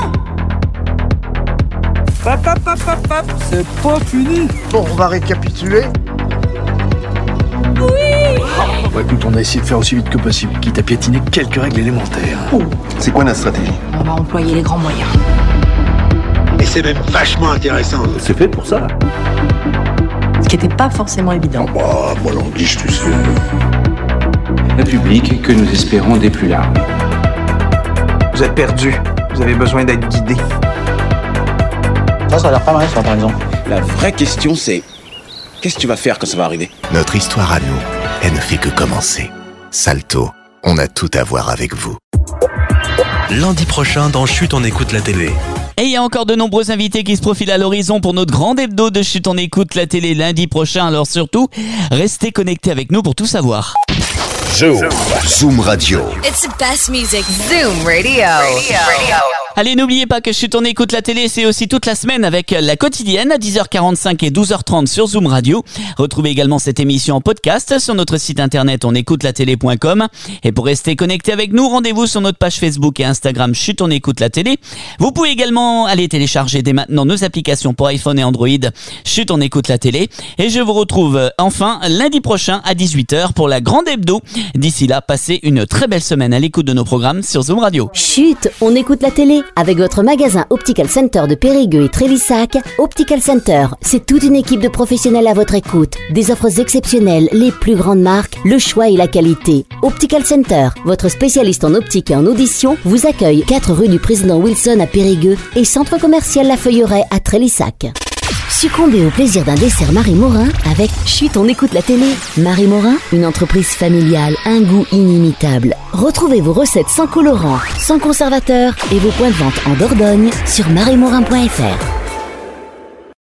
Pap, pap, pap, pap, pap. C'est pas fini. Bon, on va récapituler. Oui. Oh, bah écoute, on a essayé de faire aussi vite que possible, quitte à piétiner quelques règles élémentaires. Oh. C'est quoi notre stratégie? On va employer les grands moyens. Et c'est même vachement intéressant. C'est fait pour ça. Ce qui n'était pas forcément évident. Oh, bah, moi l'anguille, tu sais. Un public que nous espérons des plus larges. Vous êtes perdu. Vous avez besoin d'être guidé. Ça, ça a l'air pas mal, ça, par exemple. La vraie question, c'est... Qu'est-ce que tu vas faire quand ça va arriver? Notre histoire à nous, elle ne fait que commencer. Salto, on a tout à voir avec vous. Lundi prochain dans Chut, on écoute la télé. Et il y a encore de nombreux invités qui se profilent à l'horizon pour notre grand hebdo de Chut, on écoute la télé lundi prochain. Alors surtout, restez connectés avec nous pour tout savoir. Zoom, Zoom Radio. It's the best music. Zoom Radio. Radio. Allez, n'oubliez pas que Chut, on écoute la télé, c'est aussi toute la semaine avec la quotidienne à dix heures quarante-cinq et douze heures trente sur Zoom Radio. Retrouvez également cette émission en podcast sur notre site internet onécoutelatélé point com. Et pour rester connecté avec nous, rendez-vous sur notre page Facebook et Instagram Chut, on écoute la télé. Vous pouvez également aller télécharger dès maintenant nos applications pour iPhone et Android. Chut, on écoute la télé. Et je vous retrouve enfin lundi prochain à dix-huit heures pour la grande hebdo. D'ici là, passez une très belle semaine à l'écoute de nos programmes sur Zoom Radio. Chut, on écoute la télé. Avec votre magasin Optical Center de Périgueux et Trélissac, Optical Center, c'est toute une équipe de professionnels à votre écoute. Des offres exceptionnelles, les plus grandes marques, le choix et la qualité. Optical Center, votre spécialiste en optique et en audition, vous accueille quatre rue du Président Wilson à Périgueux et centre commercial La Feuilleraie à Trélissac. Succombez au plaisir d'un dessert Marie Morin avec Chut, on écoute la télé. Marie Morin, une entreprise familiale, un goût inimitable. Retrouvez vos recettes sans colorant, sans conservateur et vos points de vente en Dordogne sur marie morin point f r.